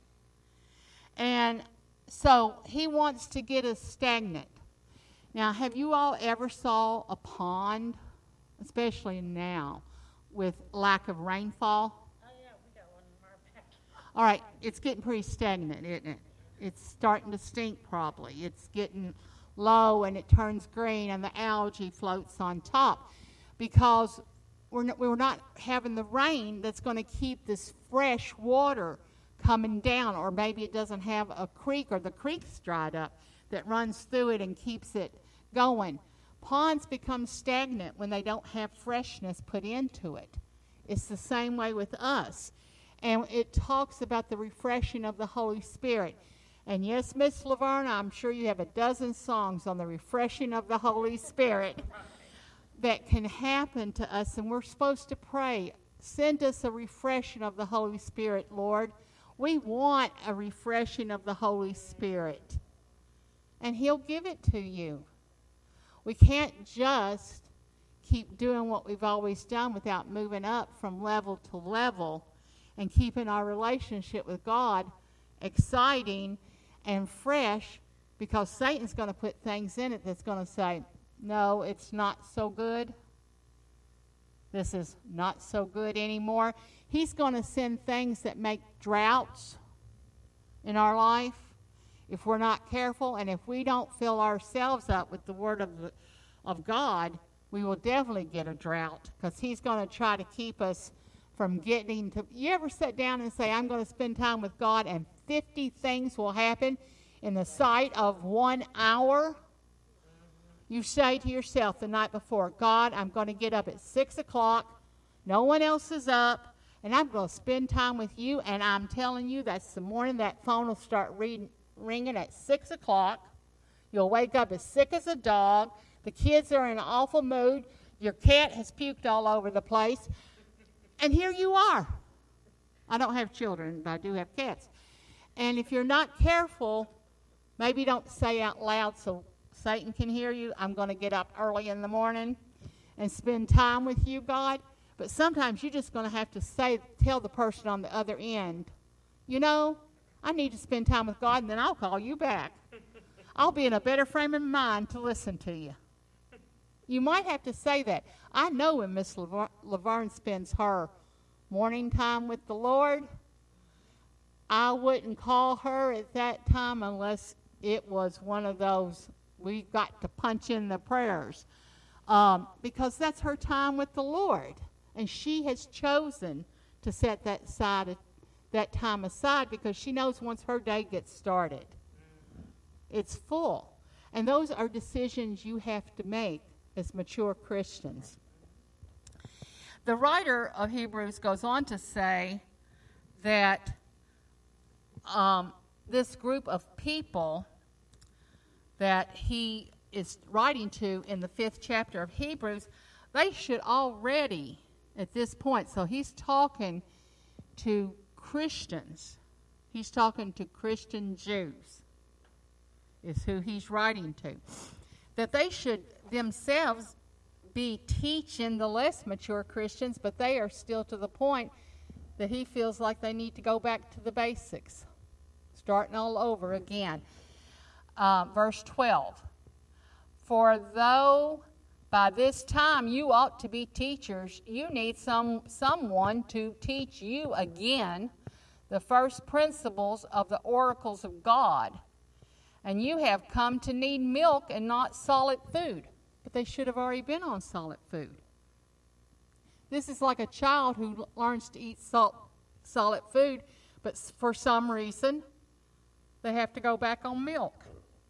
And so he wants to get us stagnant. Now, have you all ever saw a pond, especially now, with lack of rainfall? Oh, yeah, we got one in our backyard. All right, it's getting pretty stagnant, isn't it? It's starting to stink probably. It's getting low and it turns green and the algae floats on top because we're not having the rain that's going to keep this fresh water coming down, or maybe it doesn't have a creek, or the creek's dried up that runs through it and keeps it going. Ponds become stagnant when they don't have freshness put into it. It's the same way with us. And it talks about the refreshing of the Holy Spirit. And yes, Miss Laverne, I'm sure you have a dozen songs on the refreshing of the Holy Spirit that can happen to us, and we're supposed to pray, send us a refreshing of the Holy Spirit, Lord. We want a refreshing of the Holy Spirit, and He'll give it to you. We can't just keep doing what we've always done without moving up from level to level and keeping our relationship with God exciting and fresh, because Satan's going to put things in it that's going to say, no, it's not so good. This is not so good anymore. He's going to send things that make droughts in our life if we're not careful, and if we don't fill ourselves up with the Word of God, we will definitely get a drought, because He's going to try to keep us from getting to... You ever sit down and say, I'm going to spend time with God, and 50 things will happen in the sight of 1 hour? You say to yourself the night before, God, I'm going to get up at 6 o'clock. No one else is up, and I'm going to spend time with you. And I'm telling you, that's the morning that phone will start ringing at 6 o'clock. You'll wake up as sick as a dog. The kids are in an awful mood. Your cat has puked all over the place. And here you are. I don't have children, but I do have cats. And if you're not careful, maybe don't say out loud so Satan can hear you, I'm going to get up early in the morning and spend time with you, God. But sometimes you're just going to have to tell the person on the other end, you know, I need to spend time with God, and then I'll call you back. I'll be in a better frame of mind to listen to you. You might have to say that. I know when Miss Laverne spends her morning time with the Lord, I wouldn't call her at that time unless it was one of those, we've got to punch in the prayers. Because that's her time with the Lord. And she has chosen to set that time aside because she knows once her day gets started, it's full. And those are decisions you have to make as mature Christians. The writer of Hebrews goes on to say that this group of people that he is writing to in the 5th chapter of Hebrews, they should already, at this point, so he's talking to Christians. He's talking to Christian Jews, is who he's writing to. That they should themselves be teaching the less mature Christians, but they are still to the point that he feels like they need to go back to the basics, starting all over again. Verse 12. For though by this time you ought to be teachers, you need someone to teach you again the first principles of the oracles of God. And you have come to need milk and not solid food. But they should have already been on solid food. This is like a child who learns to eat solid food, but for some reason they have to go back on milk.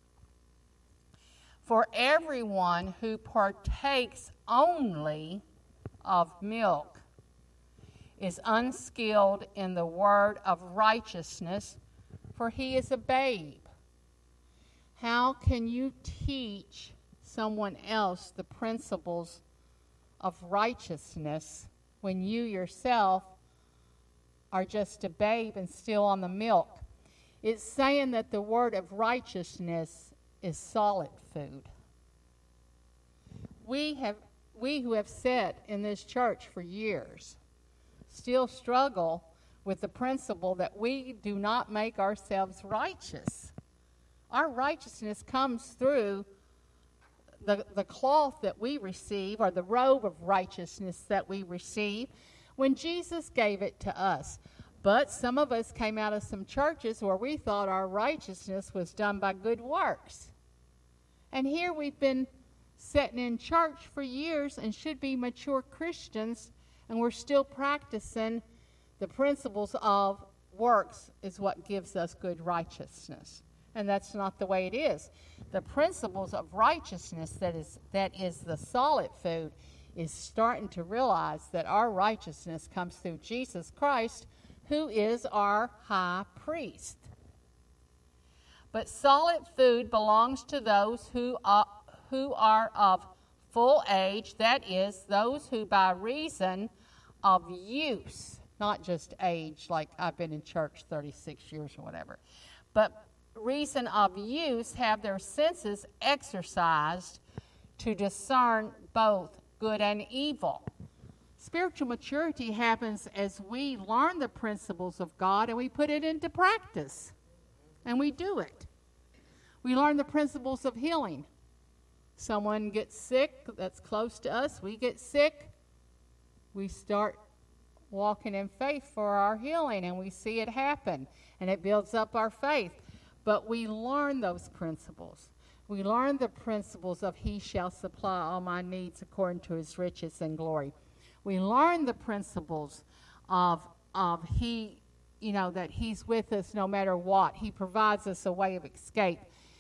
For everyone who partakes only of milk is unskilled in the word of righteousness, for he is a babe. How can you teach someone else the principles of righteousness when you yourself are just a babe and still on the milk? It's saying that the word of righteousness is solid food. We who have sat in this church for years still struggle with the principle that we do not make ourselves righteous. Our righteousness comes through the cloth that we receive, or the robe of righteousness that we receive when Jesus gave it to us. But some of us came out of some churches where we thought our righteousness was done by good works. And here we've been sitting in church for years and should be mature Christians, and we're still practicing the principles of works is what gives us good righteousness. And that's not the way it is. The principles of righteousness that is the solid food is starting to realize that our righteousness comes through Jesus Christ, who is our high priest. But solid food belongs to those who are of full age, that is, those who by reason of use, not just age, like I've been in church 36 years or whatever, but reason of use have their senses exercised to discern both good and evil. Spiritual maturity happens as we learn the principles of God and we put it into practice. And we do it. We learn the principles of healing. Someone gets sick that's close to us. We get sick. We start walking in faith for our healing, and we see it happen. And it builds up our faith. But we learn those principles. We learn the principles of He shall supply all my needs according to His riches and glory. We learn the principles of He, that He's with us no matter what. He provides us a way of escape.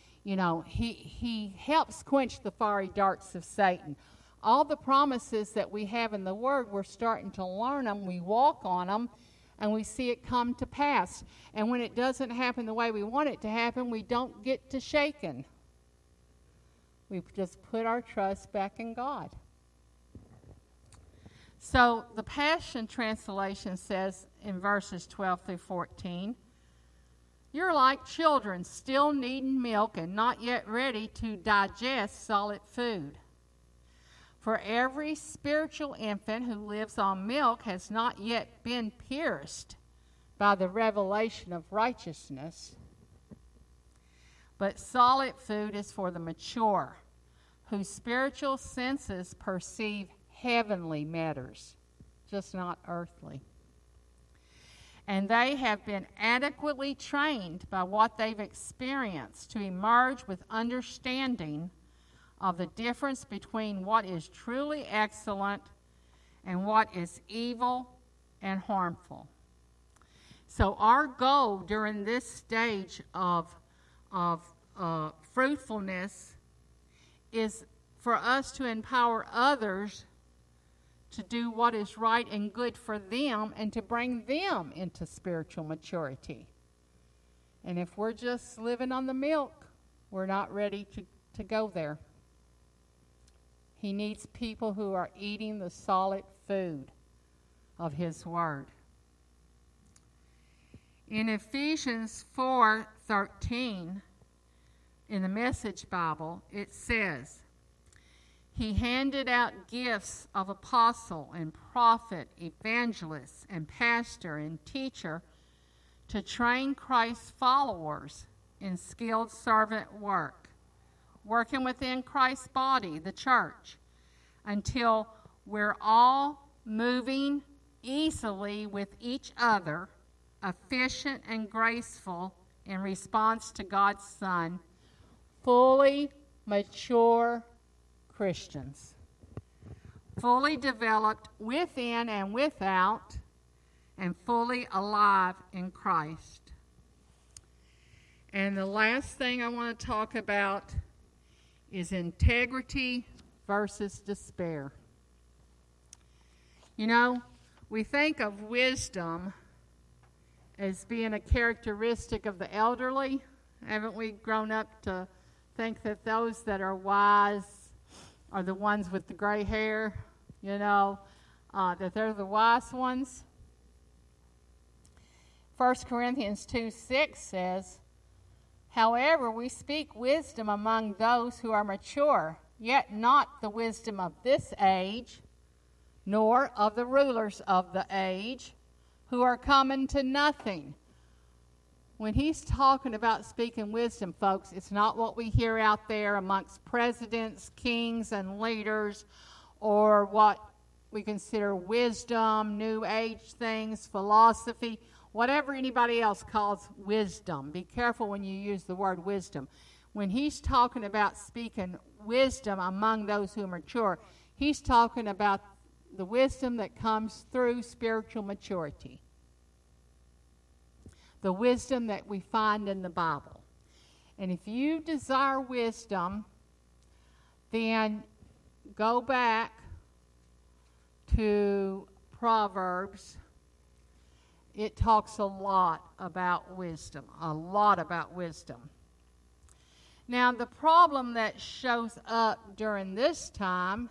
He helps quench the fiery darts of Satan. All the promises that we have in the Word, we're starting to learn them. We walk on them, and we see it come to pass. And when it doesn't happen the way we want it to happen, we don't get to shaken. We just put our trust back in God. So the Passion Translation says in verses 12 through 14, you're like children still needing milk and not yet ready to digest solid food. For every spiritual infant who lives on milk has not yet been pierced by the revelation of righteousness, but solid food is for the mature, whose spiritual senses perceive heavenly matters, just not earthly. And they have been adequately trained by what they've experienced to emerge with understanding of the difference between what is truly excellent and what is evil and harmful. So our goal during this stage of fruitfulness is for us to empower others to do what is right and good for them and to bring them into spiritual maturity. And if we're just living on the milk, we're not ready to go there. He needs people who are eating the solid food of His Word. In Ephesians 4:13, in the Message Bible, it says, He handed out gifts of apostle and prophet, evangelist and pastor and teacher to train Christ's followers in skilled servant work, working within Christ's body, the church, until we're all moving easily with each other, efficient and graceful in response to God's Son, fully mature Christians, fully developed within and without, and fully alive in Christ. And the last thing I want to talk about is integrity versus despair. You know, we think of wisdom as being a characteristic of the elderly. Haven't we grown up to think that those that are wise are the ones with the gray hair, that they're the wise ones? 1 Corinthians 2:6 says, However, we speak wisdom among those who are mature, yet not the wisdom of this age, nor of the rulers of the age, who are coming to nothing. When he's talking about speaking wisdom, folks, it's not what we hear out there amongst presidents, kings, and leaders, or what we consider wisdom, new age things, philosophy, whatever anybody else calls wisdom. Be careful when you use the word wisdom. When he's talking about speaking wisdom among those who are mature, he's talking about the wisdom that comes through spiritual maturity. The wisdom that we find in the Bible. And if you desire wisdom, then go back to Proverbs. It talks a lot about wisdom, Now, the problem that shows up during this time,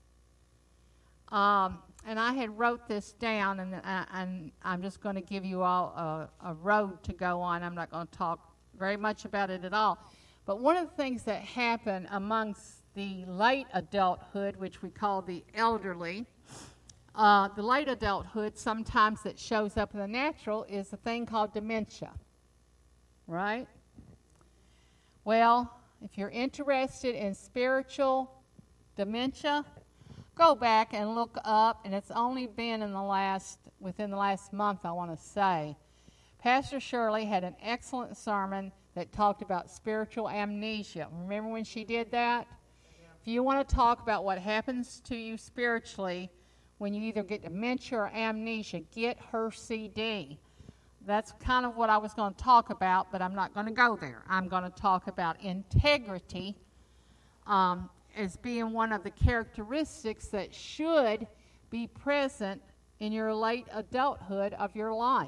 and I had wrote this down, and I'm just going to give you all a road to go on. I'm not going to talk very much about it at all. But one of the things that happen amongst the late adulthood, which we call the elderly, the late adulthood, sometimes that shows up in the natural, is a thing called dementia, right? Well, if you're interested in spiritual dementia, go back and look up, and it's only been within the last month, I want to say. Pastor Shirley had an excellent sermon that talked about spiritual amnesia. Remember when she did that? Yeah. If you want to talk about what happens to you spiritually when you either get dementia or amnesia, get her CD. That's kind of what I was going to talk about, but I'm not going to go there. I'm going to talk about integrity as being one of the characteristics that should be present in your late adulthood of your life.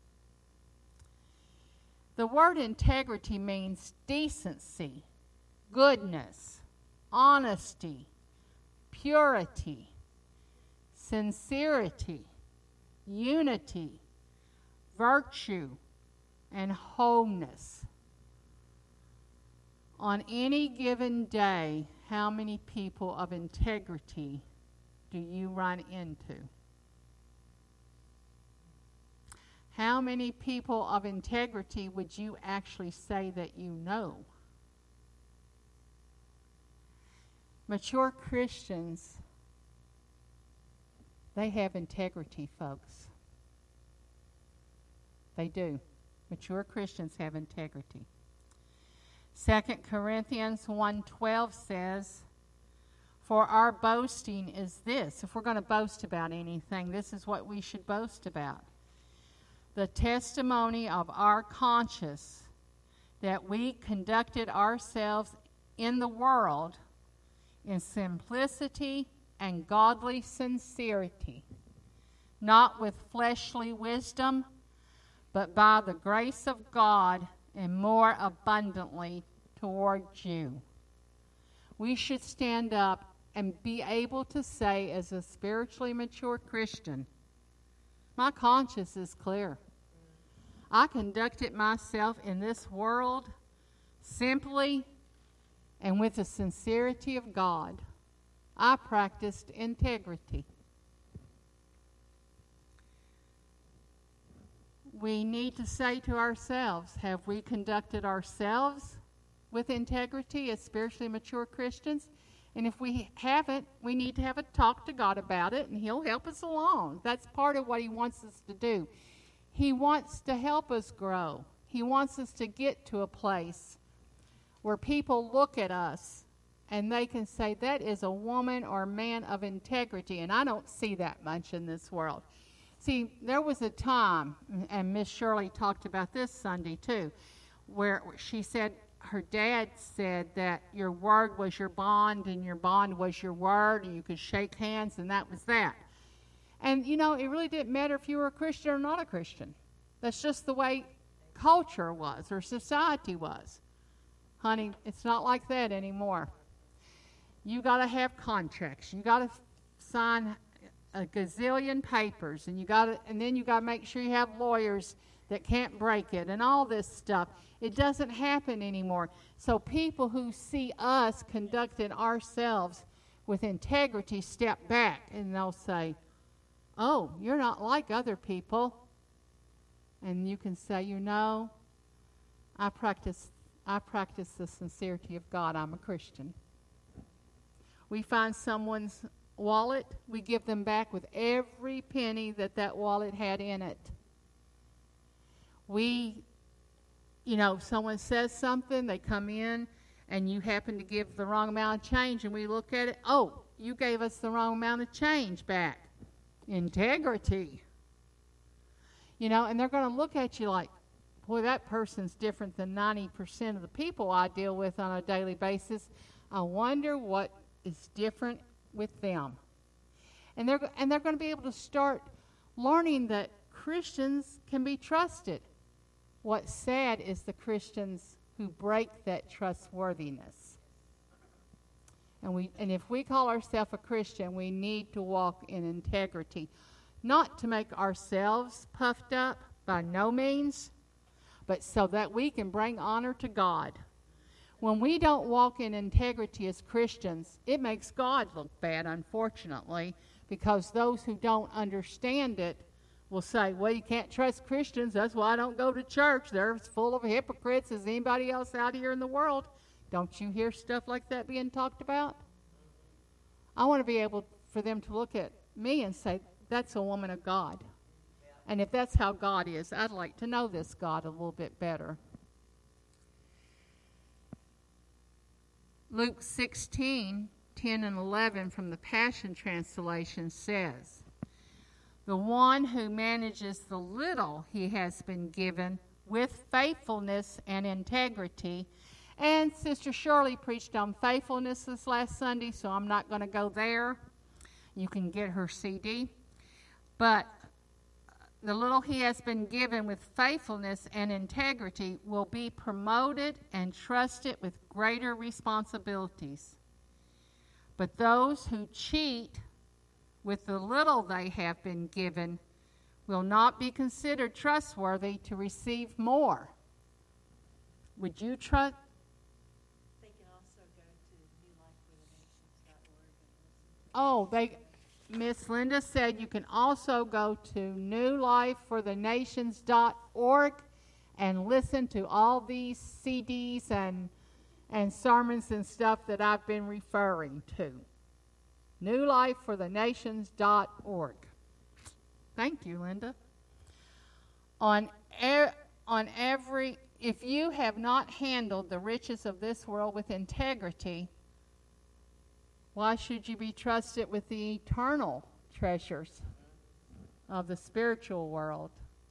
The word integrity means decency, goodness, honesty, purity, sincerity, unity, virtue, and wholeness. On any given day, how many people of integrity do you run into? How many people of integrity would you actually say that you know? Mature Christians, they have integrity, folks. They do. Mature Christians have integrity. 2 Corinthians 1:12 says, "For our boasting is this." If we're going to boast about anything, this is what we should boast about. "The testimony of our conscience, that we conducted ourselves in the world in simplicity and godly sincerity, not with fleshly wisdom, but by the grace of God and more abundantly towards you." We should stand up and be able to say, as a spiritually mature Christian, my conscience is clear. I conducted myself in this world simply and with the sincerity of God. I practiced integrity. We need to say to ourselves, have we conducted ourselves with integrity as spiritually mature Christians? And if we haven't, we need to have a talk to God about it, and He'll help us along. That's part of what He wants us to do. He wants to help us grow. He wants us to get to a place where people look at us and they can say, that is a woman or man of integrity. And I don't see that much in this world. See, there was a time, and Miss Shirley talked about this Sunday too, where she said her dad said that your word was your bond and your bond was your word, and you could shake hands and that was that. And, you know, it really didn't matter if you were a Christian or not a Christian. That's just the way culture was or society was. Honey, it's not like that anymore. You got to have contracts. You got to sign a gazillion papers, and then you got to make sure you have lawyers that can't break it and all this stuff. It doesn't happen anymore. So people who see us conducting ourselves with integrity step back and they'll say, "Oh, you're not like other people." And you can say, "You know, I practice the sincerity of God. I'm a Christian." We find someone's wallet, we give them back with every penny that wallet had in it. Someone says something, they come in, and you happen to give the wrong amount of change, and we look at it, "Oh, you gave us the wrong amount of change back." Integrity. And they're going to look at you like, "Boy, that person's different than 90% of the people I deal with on a daily basis. I wonder what is different with them." And they're going to be able to start learning that Christians can be trusted. What's sad is the Christians who break that trustworthiness. And if we call ourselves a Christian, we need to walk in integrity. Not to make ourselves puffed up, by no means, but so that we can bring honor to God. When we don't walk in integrity as Christians, it makes God look bad, unfortunately, because those who don't understand it will say, "Well, you can't trust Christians. That's why I don't go to church. They're as full of hypocrites as anybody else out here in the world." Don't you hear stuff like that being talked about? I want to be able for them to look at me and say, "That's a woman of God." And if that's how God is, I'd like to know this God a little bit better. Luke 16:10 and 11 from the Passion Translation says, "The one who manages the little he has been given with faithfulness and integrity," and Sister Shirley preached on faithfulness this last Sunday, so I'm not going to go there. You can get her CD. But the little he has been given with faithfulness and integrity will be promoted and trusted with greater responsibilities. But those who cheat with the little they have been given will not be considered trustworthy to receive more. Would you trust? They can also go to New Life Miss Linda said you can also go to newlifeforthenations.org and listen to all these CDs and sermons and stuff that I've been referring to. newlifeforthenations.org. Thank you, Linda. If you have not handled the riches of this world with integrity, why should you be trusted with the eternal treasures of the spiritual world?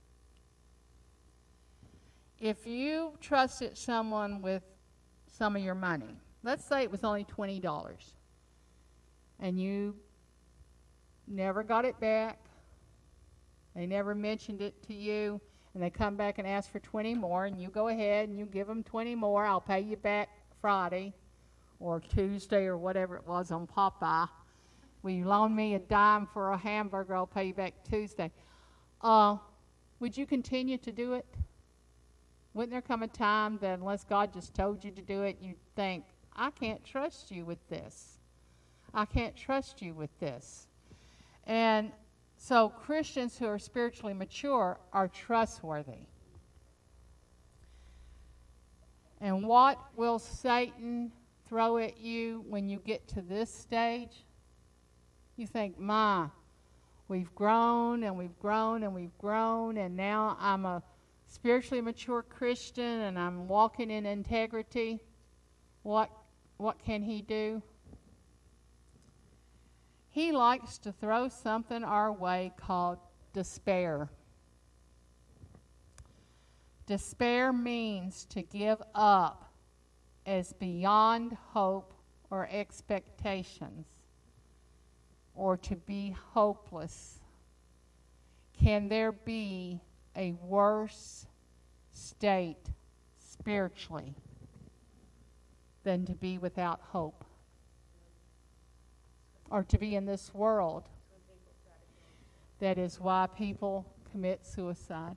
If you trusted someone with some of your money, let's say it was only $20, and you never got it back, they never mentioned it to you, and they come back and ask for 20 more, and you go ahead and you give them 20 more, I'll pay you back Friday or Tuesday or whatever it was on Popeye. Will you loan me a dime for a hamburger? I'll pay you back Tuesday. Would you continue to do it? Wouldn't there come a time that unless God just told you to do it, you'd think, I can't trust you with this. I can't trust you with this. And so Christians who are spiritually mature are trustworthy. And what will Satan throw at you when you get to this stage? You think, we've grown and we've grown and we've grown, and now I'm a spiritually mature Christian and I'm walking in integrity. What can he do? He likes to throw something our way called despair. Despair means to give up as beyond hope or expectations, or to be hopeless. Can there be a worse state spiritually than to be without hope? Or to be in this world? That is why people commit suicide.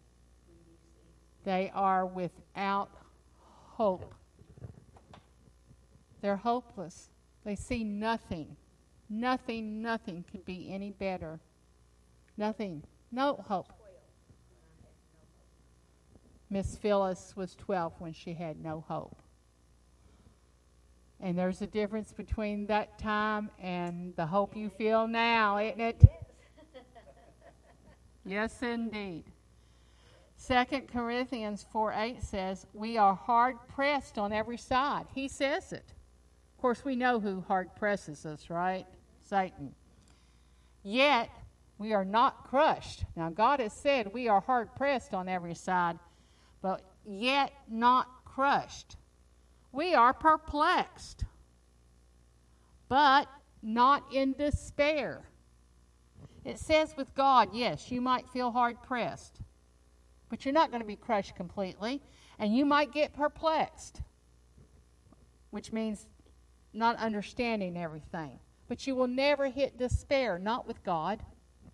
They are without hope. They're hopeless. They see nothing. Nothing could be any better. Nothing. No hope. Miss Phyllis was 12 when she had no hope. And there's a difference between that time and the hope you feel now, isn't it? Yes, indeed. 2 Corinthians 4:8 says, we are hard pressed on every side. He says it. Of course, we know who hard presses us, right? Satan. Yet, we are not crushed. Now, God has said we are hard pressed on every side, but yet not crushed. We are perplexed, but not in despair. It says with God, yes, you might feel hard pressed, but you're not going to be crushed completely, and you might get perplexed, which means not understanding everything. But you will never hit despair, not with God.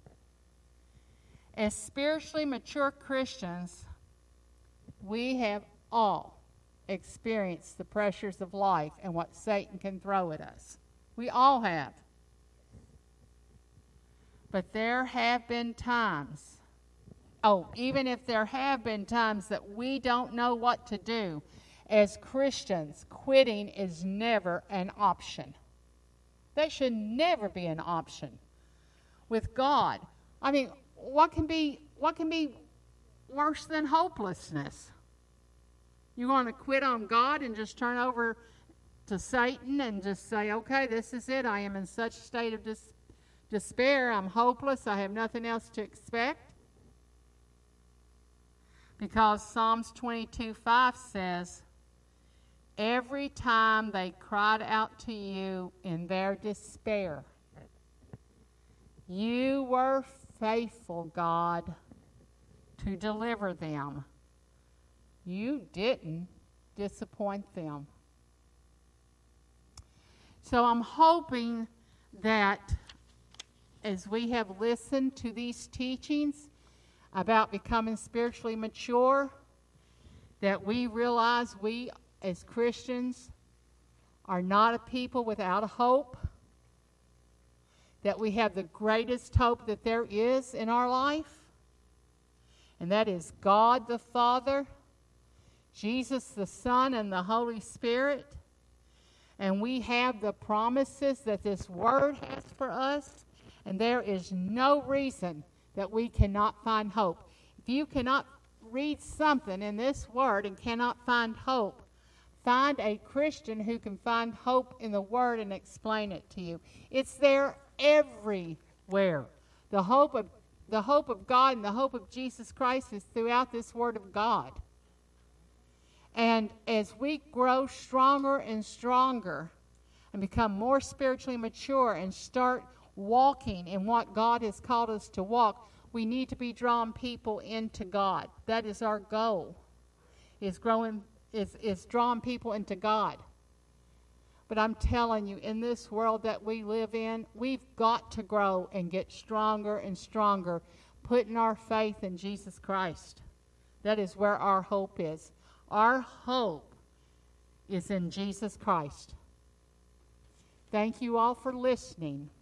As spiritually mature Christians, we have all experienced the pressures of life and what Satan can throw at us. We all have. But there have been times, even if there have been times that we don't know what to do, as Christians, quitting is never an option. That should never be an option. With God, what can be worse than hopelessness? You want to quit on God and just turn over to Satan and just say, okay, this is it. I am in such a state of despair. I'm hopeless. I have nothing else to expect. Because Psalms 22:5 says, every time they cried out to you in their despair, you were faithful, God, to deliver them. You didn't disappoint them. So I'm hoping that as we have listened to these teachings about becoming spiritually mature, that we realize we as Christians are not a people without a hope. that we have the greatest hope that there is in our life, and that is God the Father, Jesus the Son, and the Holy Spirit. And we have the promises that this Word has for us, and there is no reason that we cannot find hope. If you cannot read something in this Word and cannot find hope, find a Christian who can find hope in the Word and explain it to you. It's there everywhere. The hope of God and the hope of Jesus Christ is throughout this Word of God. And as we grow stronger and stronger and become more spiritually mature and start walking in what God has called us to walk, we need to be drawing people into God. That is our goal, is drawing people into God. But I'm telling you, in this world that we live in, we've got to grow and get stronger and stronger, putting our faith in Jesus Christ. That is where our hope is. Our hope is in Jesus Christ. Thank you all for listening.